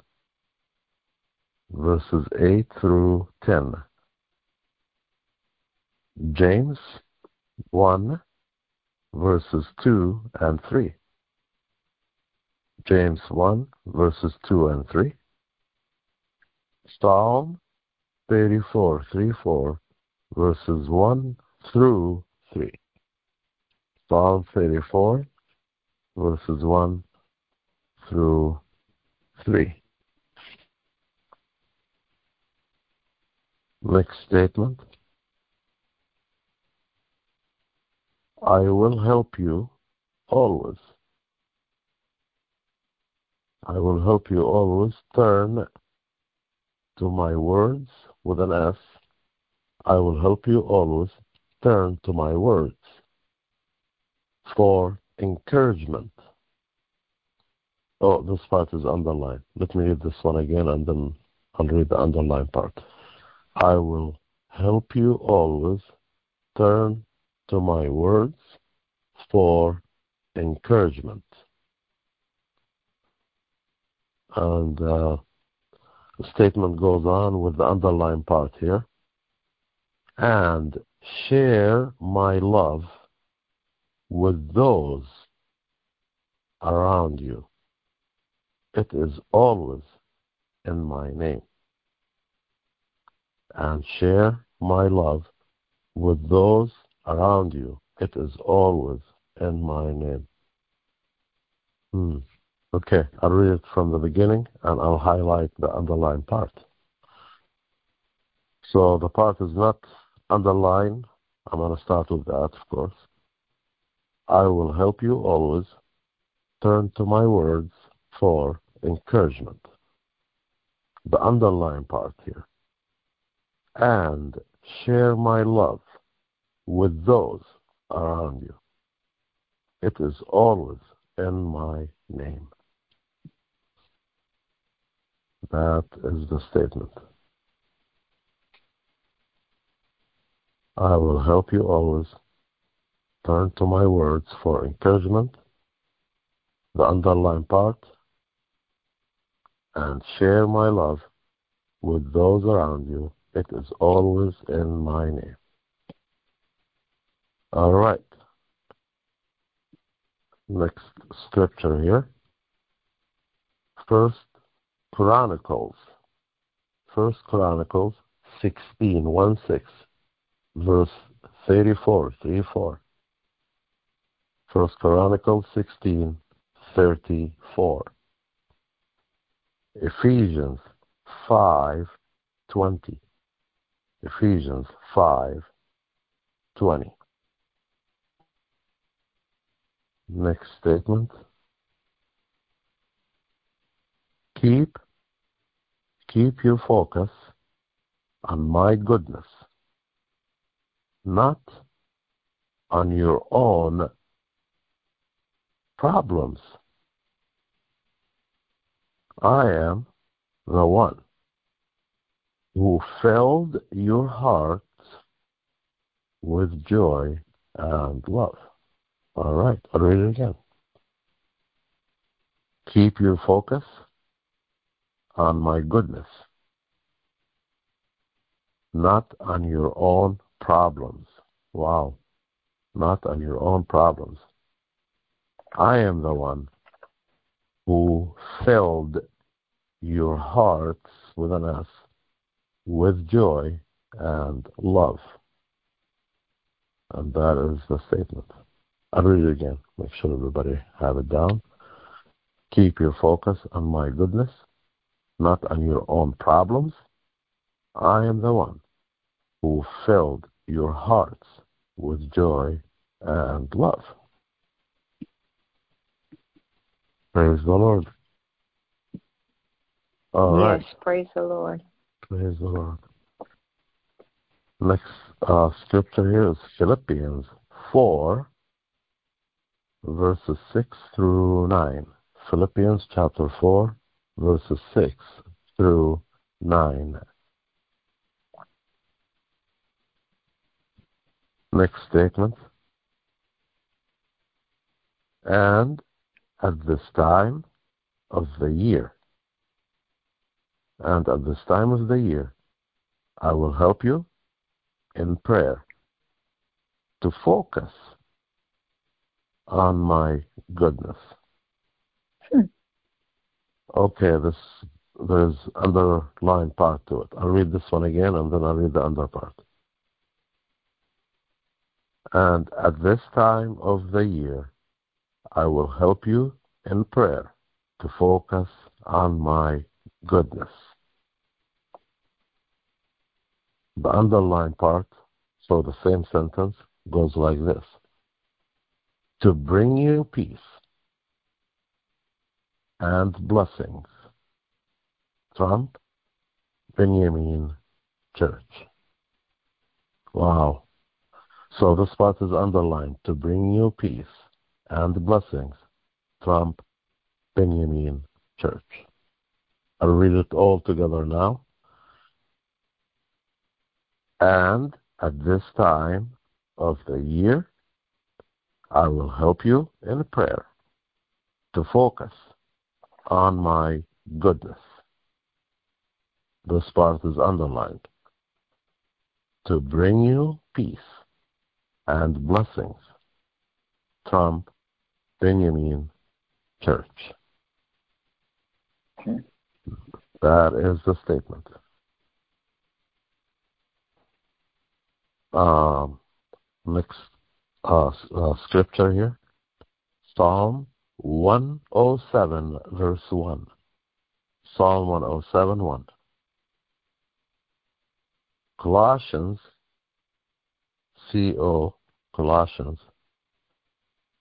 verses eight through ten. James one, verses two and three. James one, verses two and three. Psalm thirty-four, three, four, verses one through three. Psalm thirty-four, verses one through three. Next statement. I will help you always. I will help you always. Turn to my words with an S. I will help you always. Turn to my words for encouragement. Oh, this part is underlined. Let me read this one again, and then I'll read the underlined part. I will help you always. Turn to my words for encouragement. And uh, the statement goes on with the underlined part here. And share my love with those around you. It is always in my name. And share my love with those around you. It is always in my name. Hmm. Okay, I'll read it from the beginning, and I'll highlight the underlined part. So the part is not underlined. I'm going to start with that, of course. I will help you always. Turn to my words for encouragement. The underlying part here. And share my love with those around you. It is always in my name. That is the statement. I will help you always. Turn to my words for encouragement. The underlying part. And share my love with those around you. It is always in my name. All right. Next scripture here. First Chronicles. First Chronicles sixteen, one six, verse thirty-four, thirty-four. First Chronicles sixteen, thirty-four. Ephesians five, twenty. Ephesians five, twenty. Next statement. Keep, keep your focus on my goodness, not on your own problems. I am the one who filled your hearts with joy and love. All right, I'll read it again. Keep your focus on my goodness, not on your own problems. Wow, not on your own problems. I am the one who filled your hearts with an S, with joy and love. And that is the statement. I'll read it again. Make sure everybody have it down. Keep your focus on my goodness, not on your own problems. I am the one who filled your hearts with joy and love. Praise the Lord. All yes, right. praise the Lord. Praise the Lord. Next uh, scripture here is Philippians four, verses six through nine. Philippians chapter four, verses six through nine. Next statement. And at this time of the year, and at this time of the year, I will help you in prayer to focus on my goodness. Hmm. Okay, this there's underlined part to it. I'll read this one again, and then I'll read the under part. And at this time of the year, I will help you in prayer to focus on my goodness. The underlined part, so the same sentence, goes like this. To bring you peace and blessings. Trump, Benjamin Church. Wow. So this part is underlined. To bring you peace and blessings. Trump, Benjamin Church. I'll read it all together now. And at this time of the year, I will help you in prayer to focus on my goodness. This part is underlined. To bring you peace and blessings. Trump, Benjamin Church. Okay. That is the statement. Um, next uh, uh, scripture here. Psalm one oh seven, verse one. Psalm one oh seven, one. Colossians, C O, Colossians,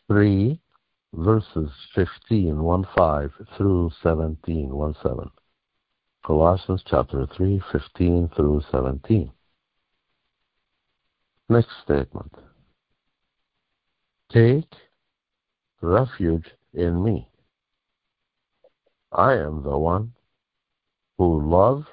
three, verses fifteen, one five, through seventeen, one seven. Colossians chapter three, fifteen through seventeen. Next statement. Take refuge in me. I am the one who love.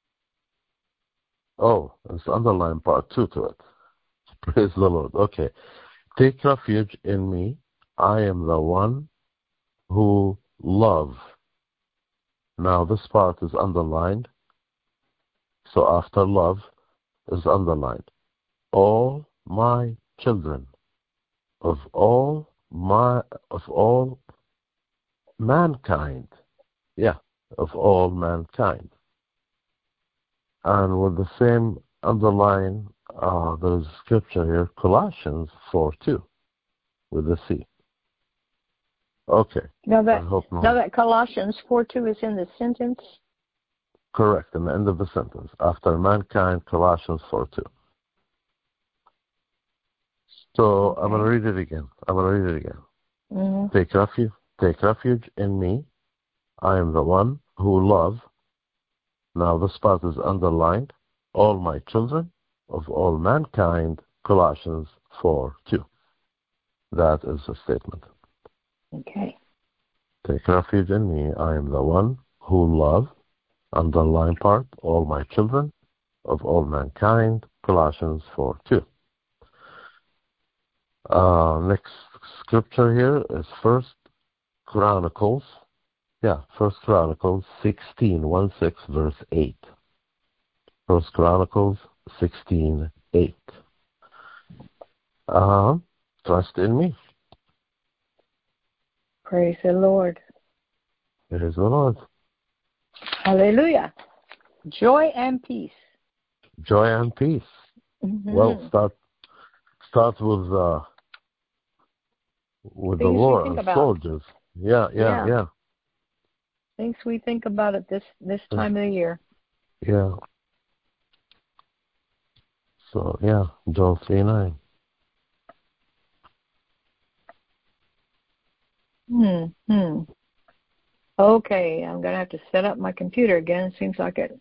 Oh, there's underline part two to it. Praise the Lord. Okay. Take refuge in me. I am the one who love. Now this part is underlined. So after love is underlined. All my children, of all my of all mankind. Yeah, of all mankind. And with the same underline, uh, there's scripture here, Colossians four two, with the C. Okay. Now that, I hope not. now that Colossians four two is in the sentence? Correct, in the end of the sentence. After mankind, Colossians four two. So okay. I'm going to read it again. I'm going to read it again. Mm-hmm. Take refuge, take refuge in me. I am the one who love. Now this part is underlined. All my children of all mankind, Colossians four two. That is a statement. Okay. Take refuge in me. I am the one who love. Underline part. All my children of all mankind, Colossians four two. Uh, next scripture here is First Chronicles. Yeah, First Chronicles sixteen, one six, verse eight. First Chronicles sixteen, eight. Uh, trust in me. Praise the Lord. Praise the Lord. Hallelujah. Joy and peace. Joy and peace. Mm-hmm. Well, start start with uh, with Things the war and about. soldiers. Yeah, yeah, yeah, yeah. Things we think about at this this time of the year. Yeah. So yeah, Joel three nine. Hmm. Hmm. Okay, I'm gonna have to set up my computer again. Seems like it.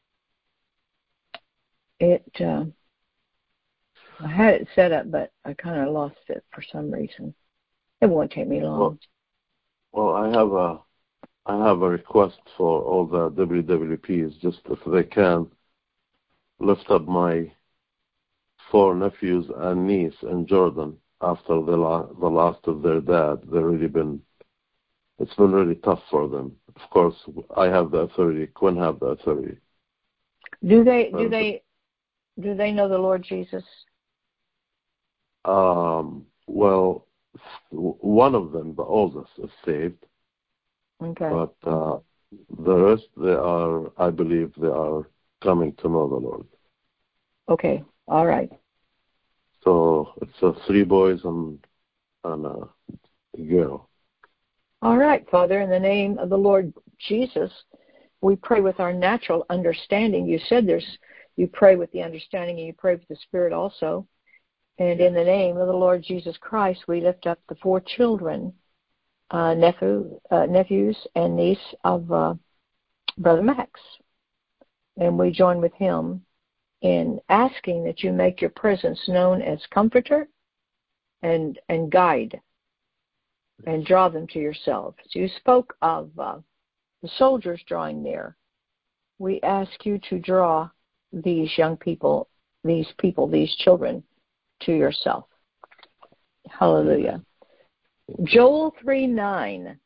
It. Uh, I had it set up, but I kind of lost it for some reason. It won't take me long. Well, well, I have a. I have a request for all the W W Ps, just if they can lift up my four nephews and niece in Jordan after the la- the last of their dad. They've really been, it's been really tough for them. Of course, I have the authority. Quinn have the authority. Do they? Do they? Do they know the Lord Jesus? Um. Well, one of them, the oldest, is saved. Okay. But uh, the rest, they are, I believe, they are coming to know the Lord. Okay. All right. So it's uh, three boys and, and a girl. All right, Father, in the name of the Lord Jesus, we pray with our natural understanding. You said there's, you pray with the understanding and you pray with the Spirit also. And in the name of the Lord Jesus Christ, we lift up the four children, uh, nephew, uh, nephews and niece of uh, Brother Max. And we join with him in asking that you make your presence known as comforter and, and guide and draw them to yourself. So you spoke of uh, the soldiers drawing near. We ask you to draw these young people, these people, these children to yourself. Hallelujah. Joel three nine.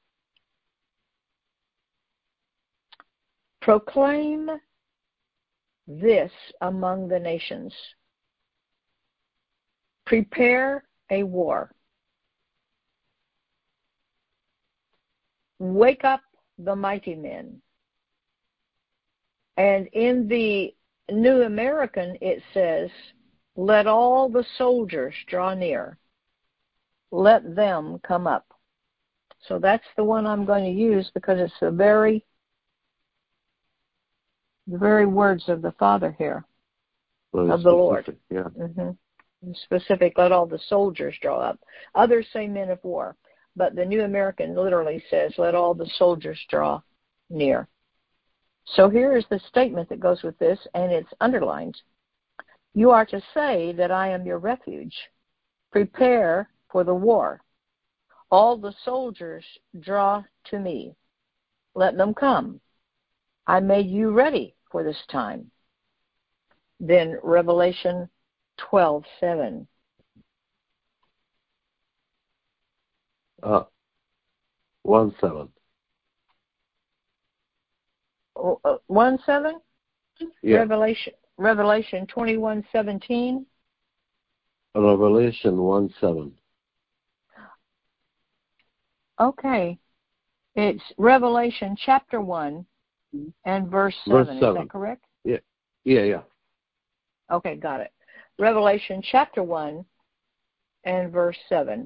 Proclaim this among the nations. Prepare a war. Wake up the mighty men. And in the New American, it says, let all the soldiers draw near. Let them come up. So that's the one I'm going to use because it's the very, the very words of the Father here, very of the Lord. Yeah. Mm-hmm. specific, let all the soldiers draw up. Others say men of war, but the New American literally says, let all the soldiers draw near. So here is the statement that goes with this, and it's underlined. You are to say that I am your refuge. Prepare for the war. All the soldiers draw to me. Let them come. I made you ready for this time. Then Revelation twelve seven. Uh, one seven. Oh, uh, one seven. Yeah. Revelation Revelation twenty one seventeen. Revelation one seven. Okay, it's Revelation chapter one and verse seven. Verse seven. Is that correct? Yeah. Yeah. Yeah. Okay, got it. Revelation chapter one and verse seven.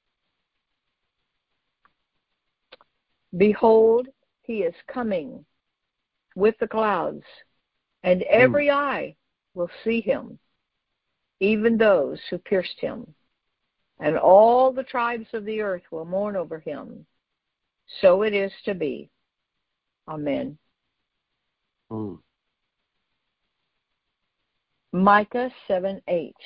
Behold, he is coming with the clouds, and every mm. eye will see him, even those who pierced him, and all the tribes of the earth will mourn over him. So it is to be. Amen. Mm. Micah seven eight.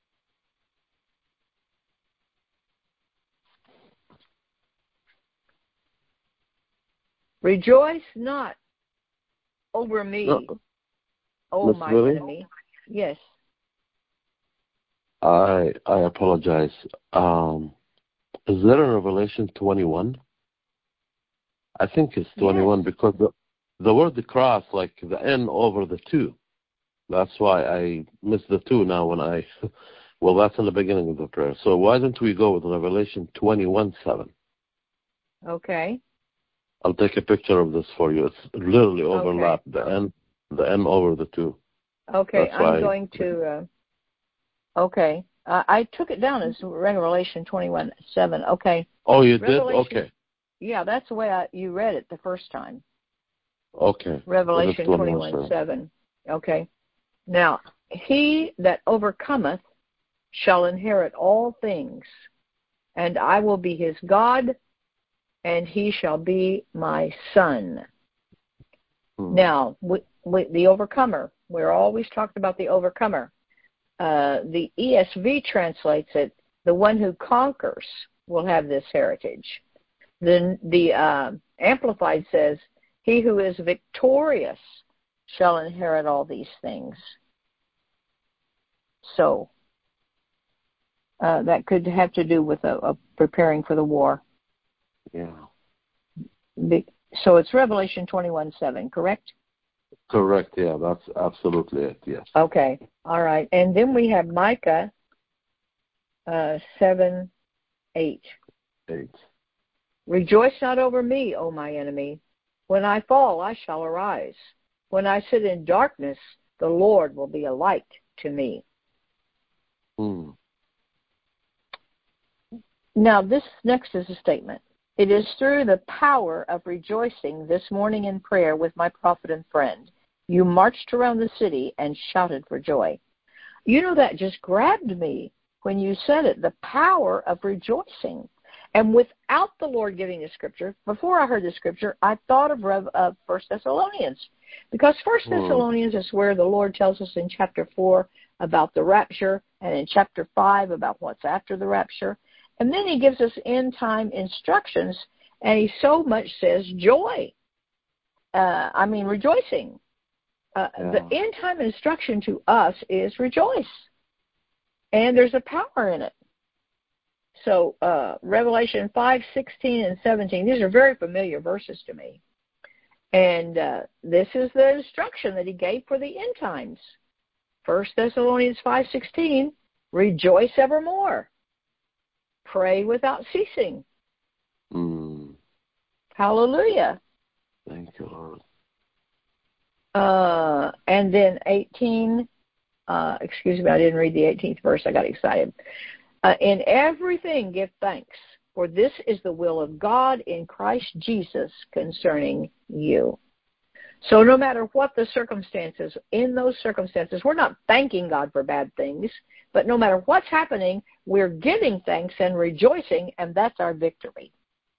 Rejoice not over me, no. O Miss my Willie? enemy. Yes. I I apologize. Um, is there a Revelation twenty-one? I think it's twenty-one yes. because the the word the cross, like the N over the two. That's why I missed the two now when I, well, that's in the beginning of the prayer. So why don't we go with Revelation twenty-one seven? Okay. I'll take a picture of this for you. It's literally overlapped, okay. the N, the N over the two. Okay, That's I'm why going to, uh, okay. Uh, I took it down as Revelation twenty-one seven. Okay. Oh, you Revelation, did? Okay. Yeah, that's the way I, you read it the first time. Okay. Revelation twenty-one seven. Okay. Now, he that overcometh shall inherit all things, and I will be his God, and he shall be my son. Hmm. Now, we, we, the overcomer, we're always talking about the overcomer. Uh, the E S V translates it, the one who conquers will have this heritage. The, the uh, Amplified says, he who is victorious shall inherit all these things. So, uh, that could have to do with a, a preparing for the war. Yeah. The, so it's Revelation twenty-one seven, correct? Correct, yeah, that's absolutely it, yes. Okay, all right. And then we have Micah uh, seven eight. eight. Rejoice not over me, O my enemy. When I fall, I shall arise. When I sit in darkness, the Lord will be a light to me. Hmm. Now, this next is a statement. It is through the power of rejoicing this morning in prayer with my prophet and friend. You marched around the city and shouted for joy. You know, that just grabbed me when you said it, the power of rejoicing. And without the Lord giving the scripture, before I heard the scripture, I thought of Rev, uh, First Thessalonians. Because First hmm. Thessalonians is where the Lord tells us in chapter four about the rapture, and in chapter five about what's after the rapture. And then he gives us end-time instructions, and he so much says joy. Uh, I mean, rejoicing. Uh, yeah. The end-time instruction to us is rejoice. And there's a power in it. So uh, Revelation five, sixteen, and seventeen, these are very familiar verses to me. And uh, this is the instruction that he gave for the end times. First Thessalonians five, sixteen, rejoice evermore. Pray without ceasing. Mm. Hallelujah. Thank you, Lord. Uh, and then eighteen, uh, excuse me, I didn't read the eighteenth verse. I got excited. Uh, in everything give thanks, for this is the will of God in Christ Jesus concerning you. So no matter what the circumstances, in those circumstances, we're not thanking God for bad things, but no matter what's happening, we're giving thanks and rejoicing, and that's our victory.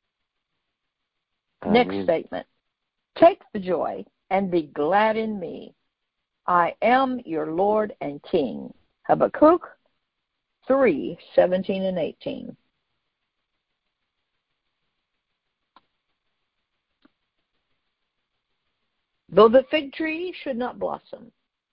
Amen. Next statement. Take the joy and be glad in me. I am your Lord and King. Habakkuk three, seventeen and eighteen. Though the fig tree should not blossom,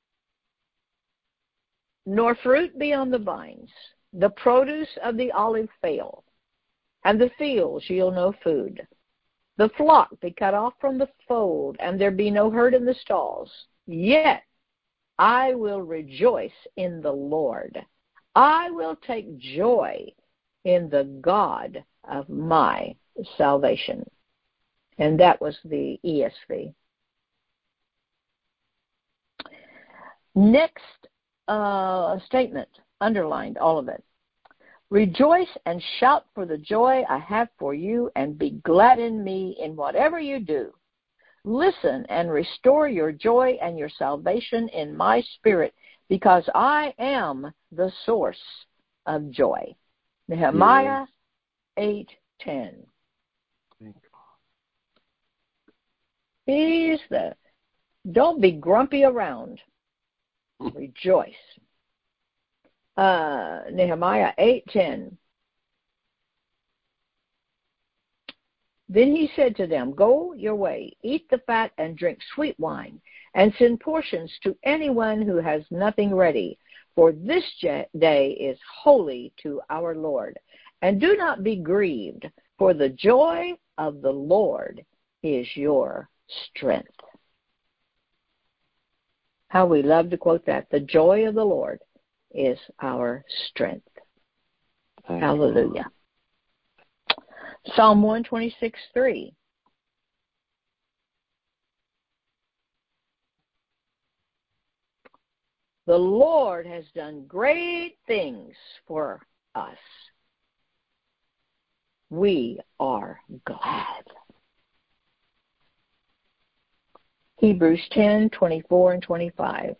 nor fruit be on the vines, the produce of the olive fail, and the fields yield no food, the flock be cut off from the fold, and there be no herd in the stalls, yet I will rejoice in the Lord. I will take joy in the God of my salvation. And that was the E S V. Next uh, statement, underlined all of it. Rejoice and shout for the joy I have for you, and be glad in me in whatever you do. Listen and restore your joy and your salvation in my spirit, because I am the source of joy. Nehemiah eight ten. He's the, don't be grumpy around. Rejoice. Uh, Nehemiah eight ten. Then he said to them, go your way, eat the fat and drink sweet wine, and send portions to anyone who has nothing ready, for this day is holy to our Lord. And do not be grieved, for the joy of the Lord is your strength. How we love to quote that. The joy of the Lord is our strength. Thank Hallelujah. You. Psalm one twenty-six three. The Lord has done great things for us. We are glad. Hebrews ten twenty-four and twenty-five.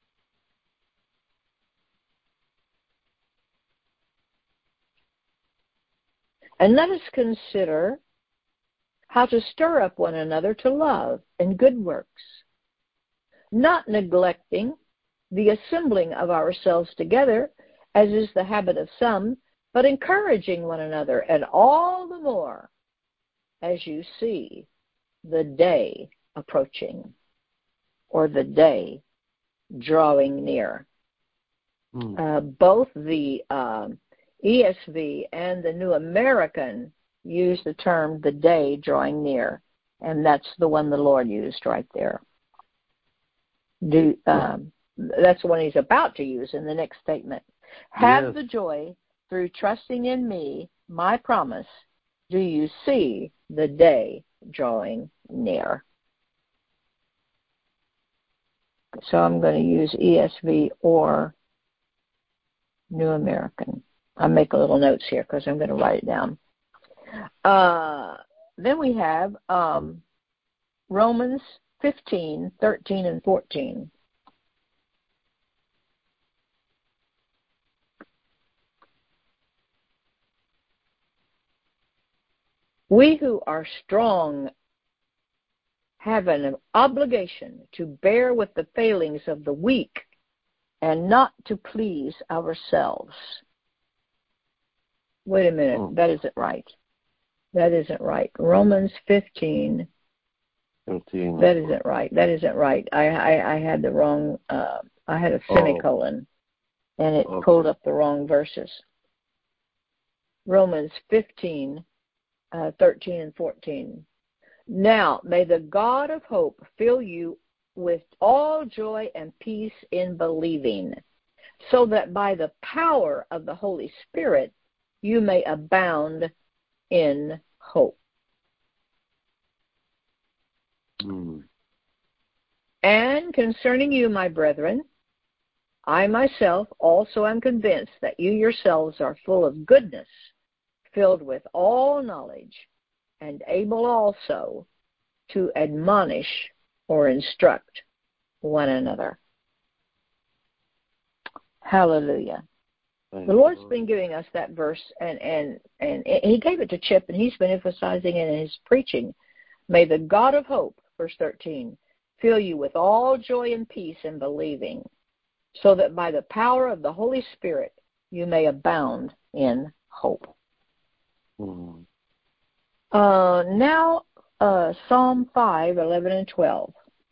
And let us consider how to stir up one another to love and good works, not neglecting the assembling of ourselves together, as is the habit of some, but encouraging one another, and all the more as you see the day approaching, or the day drawing near. Mm. Uh, both the uh, E S V and the New American use the term the day drawing near, and that's the one the Lord used right there. Do, um, that's the one he's about to use in the next statement. Have yes. the joy through trusting in me, my promise. Do you see the day drawing near? So I'm going to use E S V or New American. I'll make a little notes here because I'm going to write it down. Uh, then we have um, Romans fifteen, thirteen, and fourteen. We who are strong have an obligation to bear with the failings of the weak and not to please ourselves. Wait a minute, oh. that isn't right. That isn't right. Romans fifteen. fifteen. That isn't right. That isn't right. I I, I had the wrong, uh, I had a semicolon, oh. and it okay. pulled up the wrong verses. Romans fifteen, uh, thirteen and fourteen. Now, may the God of hope fill you with all joy and peace in believing, so that by the power of the Holy Spirit you may abound in hope. Mm. And concerning you, my brethren, I myself also am convinced that you yourselves are full of goodness, filled with all knowledge, and able also to admonish or instruct one another. Hallelujah. Thank The you, Lord's Lord. been giving us that verse, and, and, and He gave it to Chip, and he's been emphasizing it in his preaching. May the God of hope, verse thirteen, fill you with all joy and peace in believing, so that by the power of the Holy Spirit you may abound in hope. Mm. Uh, now, uh, Psalm five, eleven, and twelve.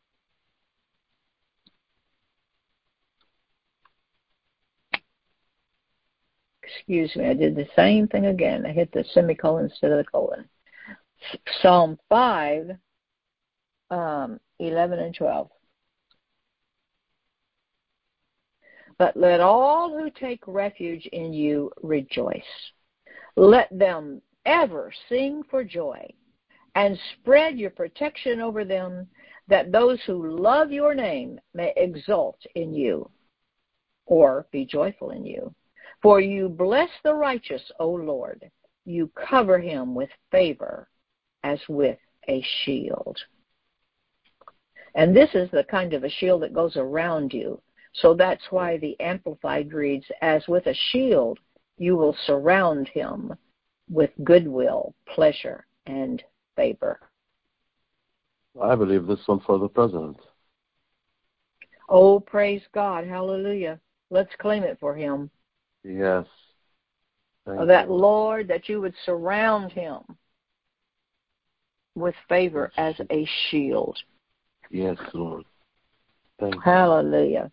Excuse me, I did the same thing again. I hit the semicolon instead of the colon. Psalm five, um, eleven, and twelve. But let all who take refuge in you rejoice. Let them ever sing for joy, and spread your protection over them, that those who love your name may exult in you, or be joyful in you. For you bless the righteous, O Lord. You cover him with favor as with a shield. And this is the kind of a shield that goes around you. So that's why the Amplified reads, as with a shield, you will surround him with goodwill, pleasure, and favor. I believe this one for the president. Oh, praise God. Hallelujah. Let's claim it for him. Yes. Thank That, you. Lord, that you would surround him with favor as a shield. Yes, Lord. Thank you. Hallelujah.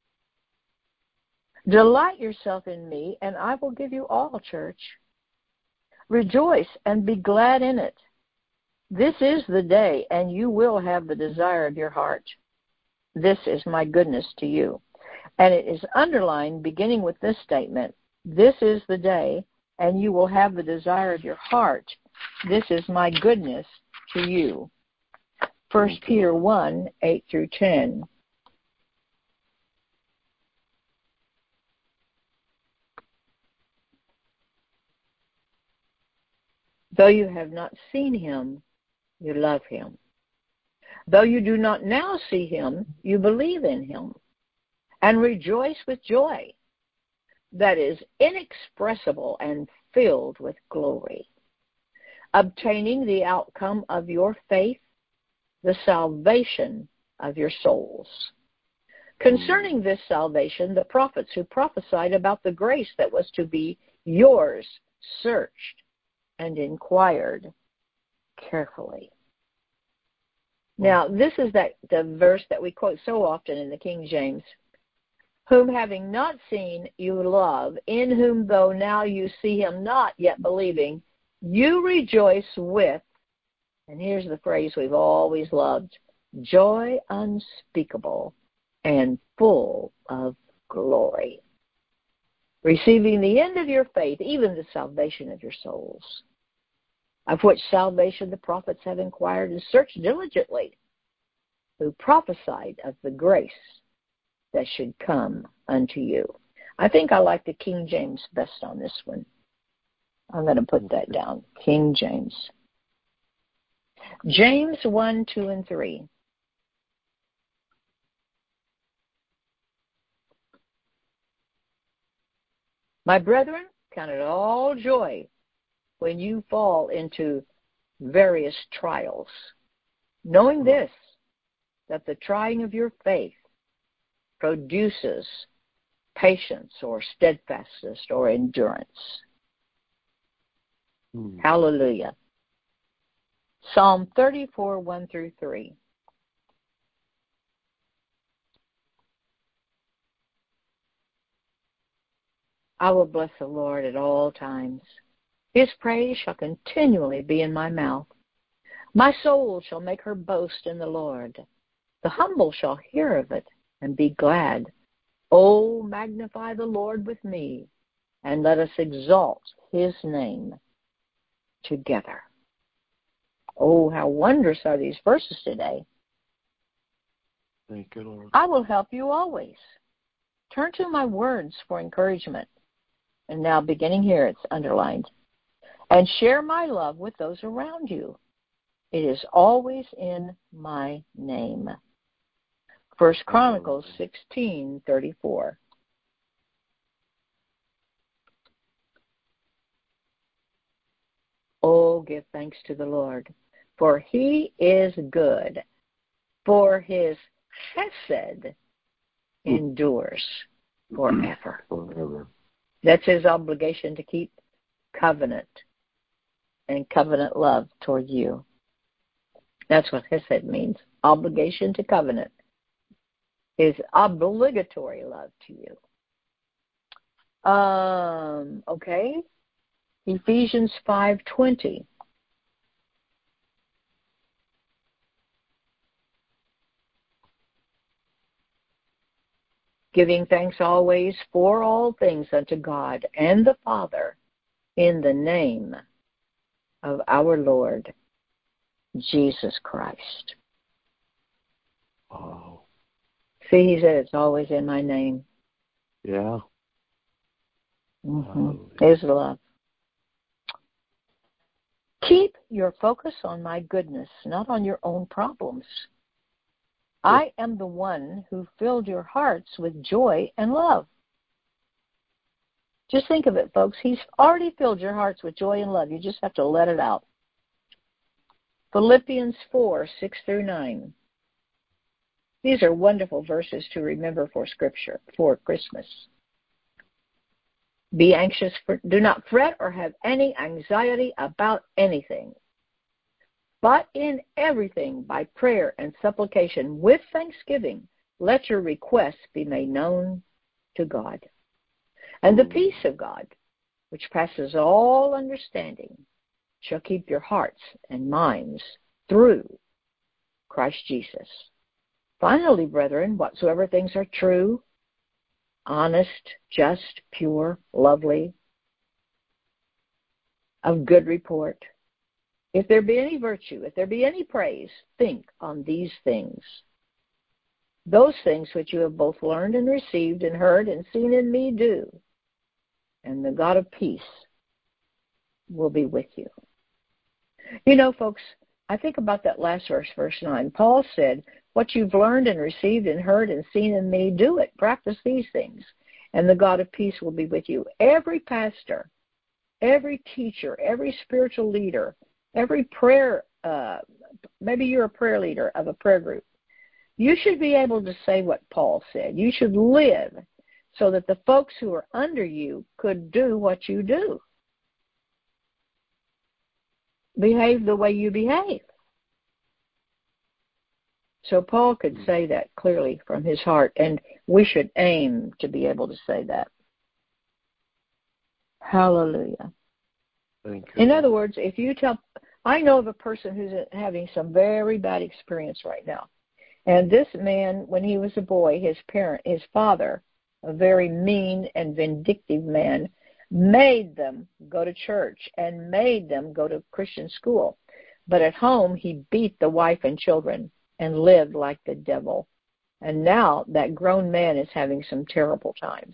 Delight yourself in me, and I will give you all, church. Rejoice and be glad in it. This is the day, and you will have the desire of your heart. This is my goodness to you. And it is underlined beginning with this statement, this is the day, and you will have the desire of your heart. This is my goodness to you. First Peter one, eight through ten. Though you have not seen him, you love him. Though you do not now see him, you believe in him, and rejoice with joy that is inexpressible and filled with glory, obtaining the outcome of your faith, the salvation of your souls. Concerning this salvation, the prophets who prophesied about the grace that was to be yours searched and inquired carefully. Now, this is that the verse that we quote so often in the King James. Whom having not seen, you love, in whom though now you see him not, yet believing, you rejoice with, and here's the phrase we've always loved, joy unspeakable and full of glory, receiving the end of your faith, even the salvation of your souls, of which salvation the prophets have inquired and searched diligently, who prophesied of the grace that should come unto you. I think I like the King James best on this one. I'm going to put that down. King James. James one, two, and three. My brethren, count it all joy when you fall into various trials, knowing this, that the trying of your faith produces patience or steadfastness or endurance. Hmm. Hallelujah. Psalm thirty-four, one through three. I will bless the Lord at all times. His praise shall continually be in my mouth. My soul shall make her boast in the Lord. The humble shall hear of it and be glad. Oh, magnify the Lord with me, and let us exalt his name together. Oh, how wondrous are these verses today. Thank you, Lord. I will help you always. Turn to my words for encouragement. And now, beginning here, it's underlined. And share my love with those around you. It is always in my name. First Chronicles sixteen thirty-four. Oh, give thanks to the Lord, for he is good, for his chesed endures forever. Forever. That's his obligation to keep covenant and covenant love toward you. That's what chesed means, obligation to covenant. His obligatory love to you. Um, okay. Ephesians five twenty. Giving thanks always for all things unto God and the Father in the name of our Lord Jesus Christ. Oh. See, he said it's always in my name. Yeah. Mm-hmm. His love. Keep your focus on my goodness, not on your own problems. I am the one who filled your hearts with joy and love. Just think of it, folks. He's already filled your hearts with joy and love. You just have to let it out. Philippians four, six through nine. These are wonderful verses to remember for Scripture, for Christmas. Be anxious, for, do not fret or have any anxiety about anything, but in everything by prayer and supplication with thanksgiving, let your requests be made known to God. And the peace of God, which passes all understanding, shall keep your hearts and minds through Christ Jesus. Finally, brethren, whatsoever things are true, honest, just, pure, lovely, of good report, if there be any virtue, if there be any praise, think on these things. Those things which you have both learned and received and heard and seen in me do, and the God of peace will be with you. You know, folks, I think about that last verse, verse nine. Paul said, what you've learned and received and heard and seen in me, do it. Practice these things, and the God of peace will be with you. Every pastor, every teacher, every spiritual leader, every prayer, uh, maybe you're a prayer leader of a prayer group, you should be able to say what Paul said. You should live so that the folks who are under you could do what you do. Behave the way you behave. So Paul could say that clearly from his heart, and we should aim to be able to say that. Hallelujah. Thank you. In other words, if you tell, I know of a person who's having some very bad experience right now. And this man, when he was a boy, his parent, his father, a very mean and vindictive man, made them go to church and made them go to Christian school. But at home, he beat the wife and children and lived like the devil. And now that grown man is having some terrible times.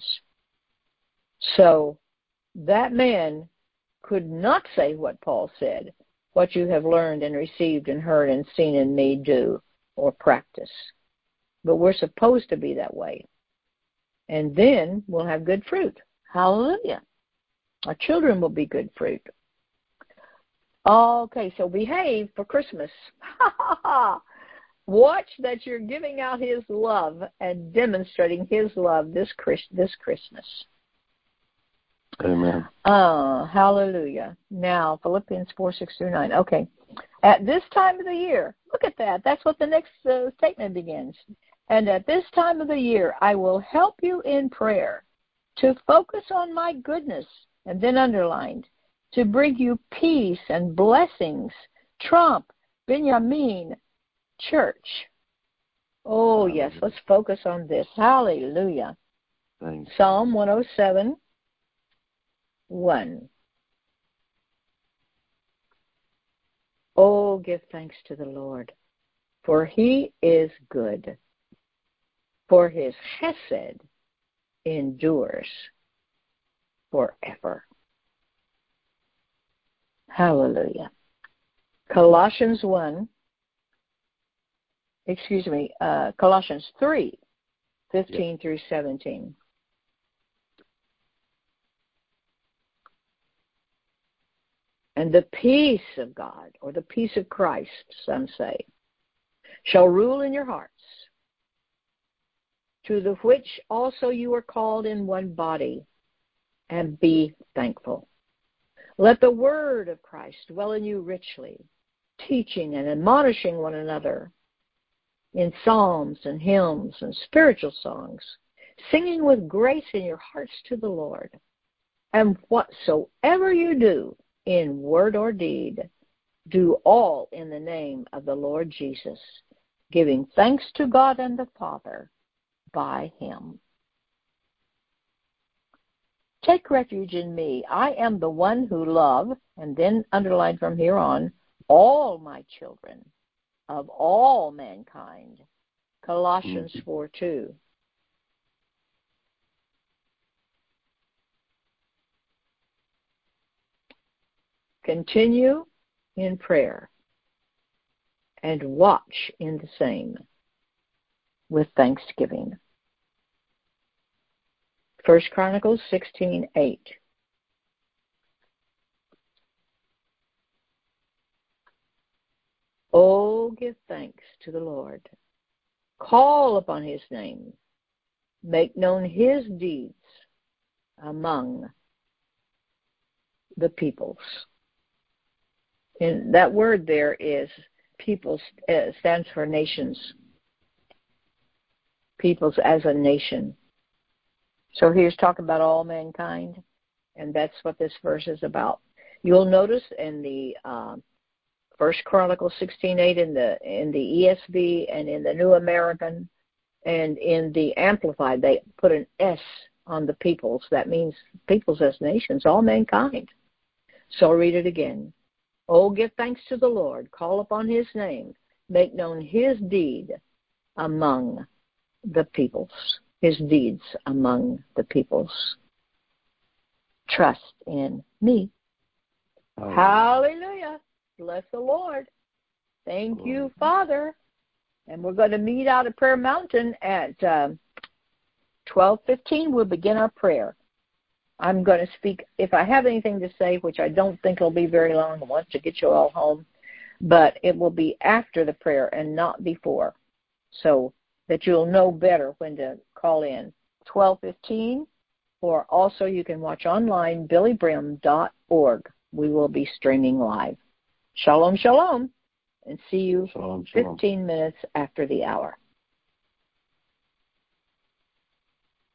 So that man could not say what Paul said, what you have learned and received and heard and seen in me, do or practice. But we're supposed to be that way. And then we'll have good fruit. Hallelujah. Our children will be good fruit. Okay, so behave for Christmas. Watch that you're giving out his love and demonstrating his love this this Christmas. Amen. Oh, hallelujah. Now, Philippians four, six through nine. Okay. At this time of the year, look at that. That's what the next uh, statement begins. And at this time of the year, I will help you in prayer to focus on my goodness, and then underlined, to bring you peace and blessings. Trump, Benjamin, church. Oh, yes, let's focus on this. Hallelujah. Thanks. Psalm one oh seven, one. Oh, give thanks to the Lord, for he is good, for his chesed endures forever. Hallelujah. Colossians one, excuse me, uh, Colossians three, fifteen yes. through seventeen. And the peace of God, or the peace of Christ, some say, shall rule in your hearts, to the which also you are called in one body, and be thankful. Let the word of Christ dwell in you richly, teaching and admonishing one another in psalms and hymns and spiritual songs, singing with grace in your hearts to the Lord. And whatsoever you do, in word or deed, do all in the name of the Lord Jesus, giving thanks to God and the Father by him. Take refuge in me. I am the one who love, and then underline from here on, all my children of all mankind. Colossians mm-hmm. four two. Continue in prayer and watch in the same with thanksgiving. First Chronicles sixteen eight. Oh, give thanks to the Lord. Call upon his name. Make known his deeds among the peoples. And that word there is peoples, uh, stands for nations. Peoples as a nation. So here's talking about all mankind, and that's what this verse is about. You'll notice in the uh, First Chronicles sixteen eight in the in the E S V and in the New American and in the Amplified, they put an S on the peoples. That means peoples as nations, all mankind. So I'll read it again. Oh, give thanks to the Lord. Call upon his name. Make known his deed among the peoples. His deeds among the peoples. Trust in me. Hallelujah. Hallelujah. Bless the Lord. Thank Lord. You, Father. And we're going to meet out at Prayer Mountain at uh, twelve fifteen. We'll begin our prayer. I'm going to speak, if I have anything to say, which I don't think will be very long, I want to get you all home, but it will be after the prayer and not before, so that you'll know better when to call in. twelve fifteen, or also you can watch online, billy brim dot org. We will be streaming live. Shalom, shalom, and see you shalom, shalom. fifteen minutes after the hour.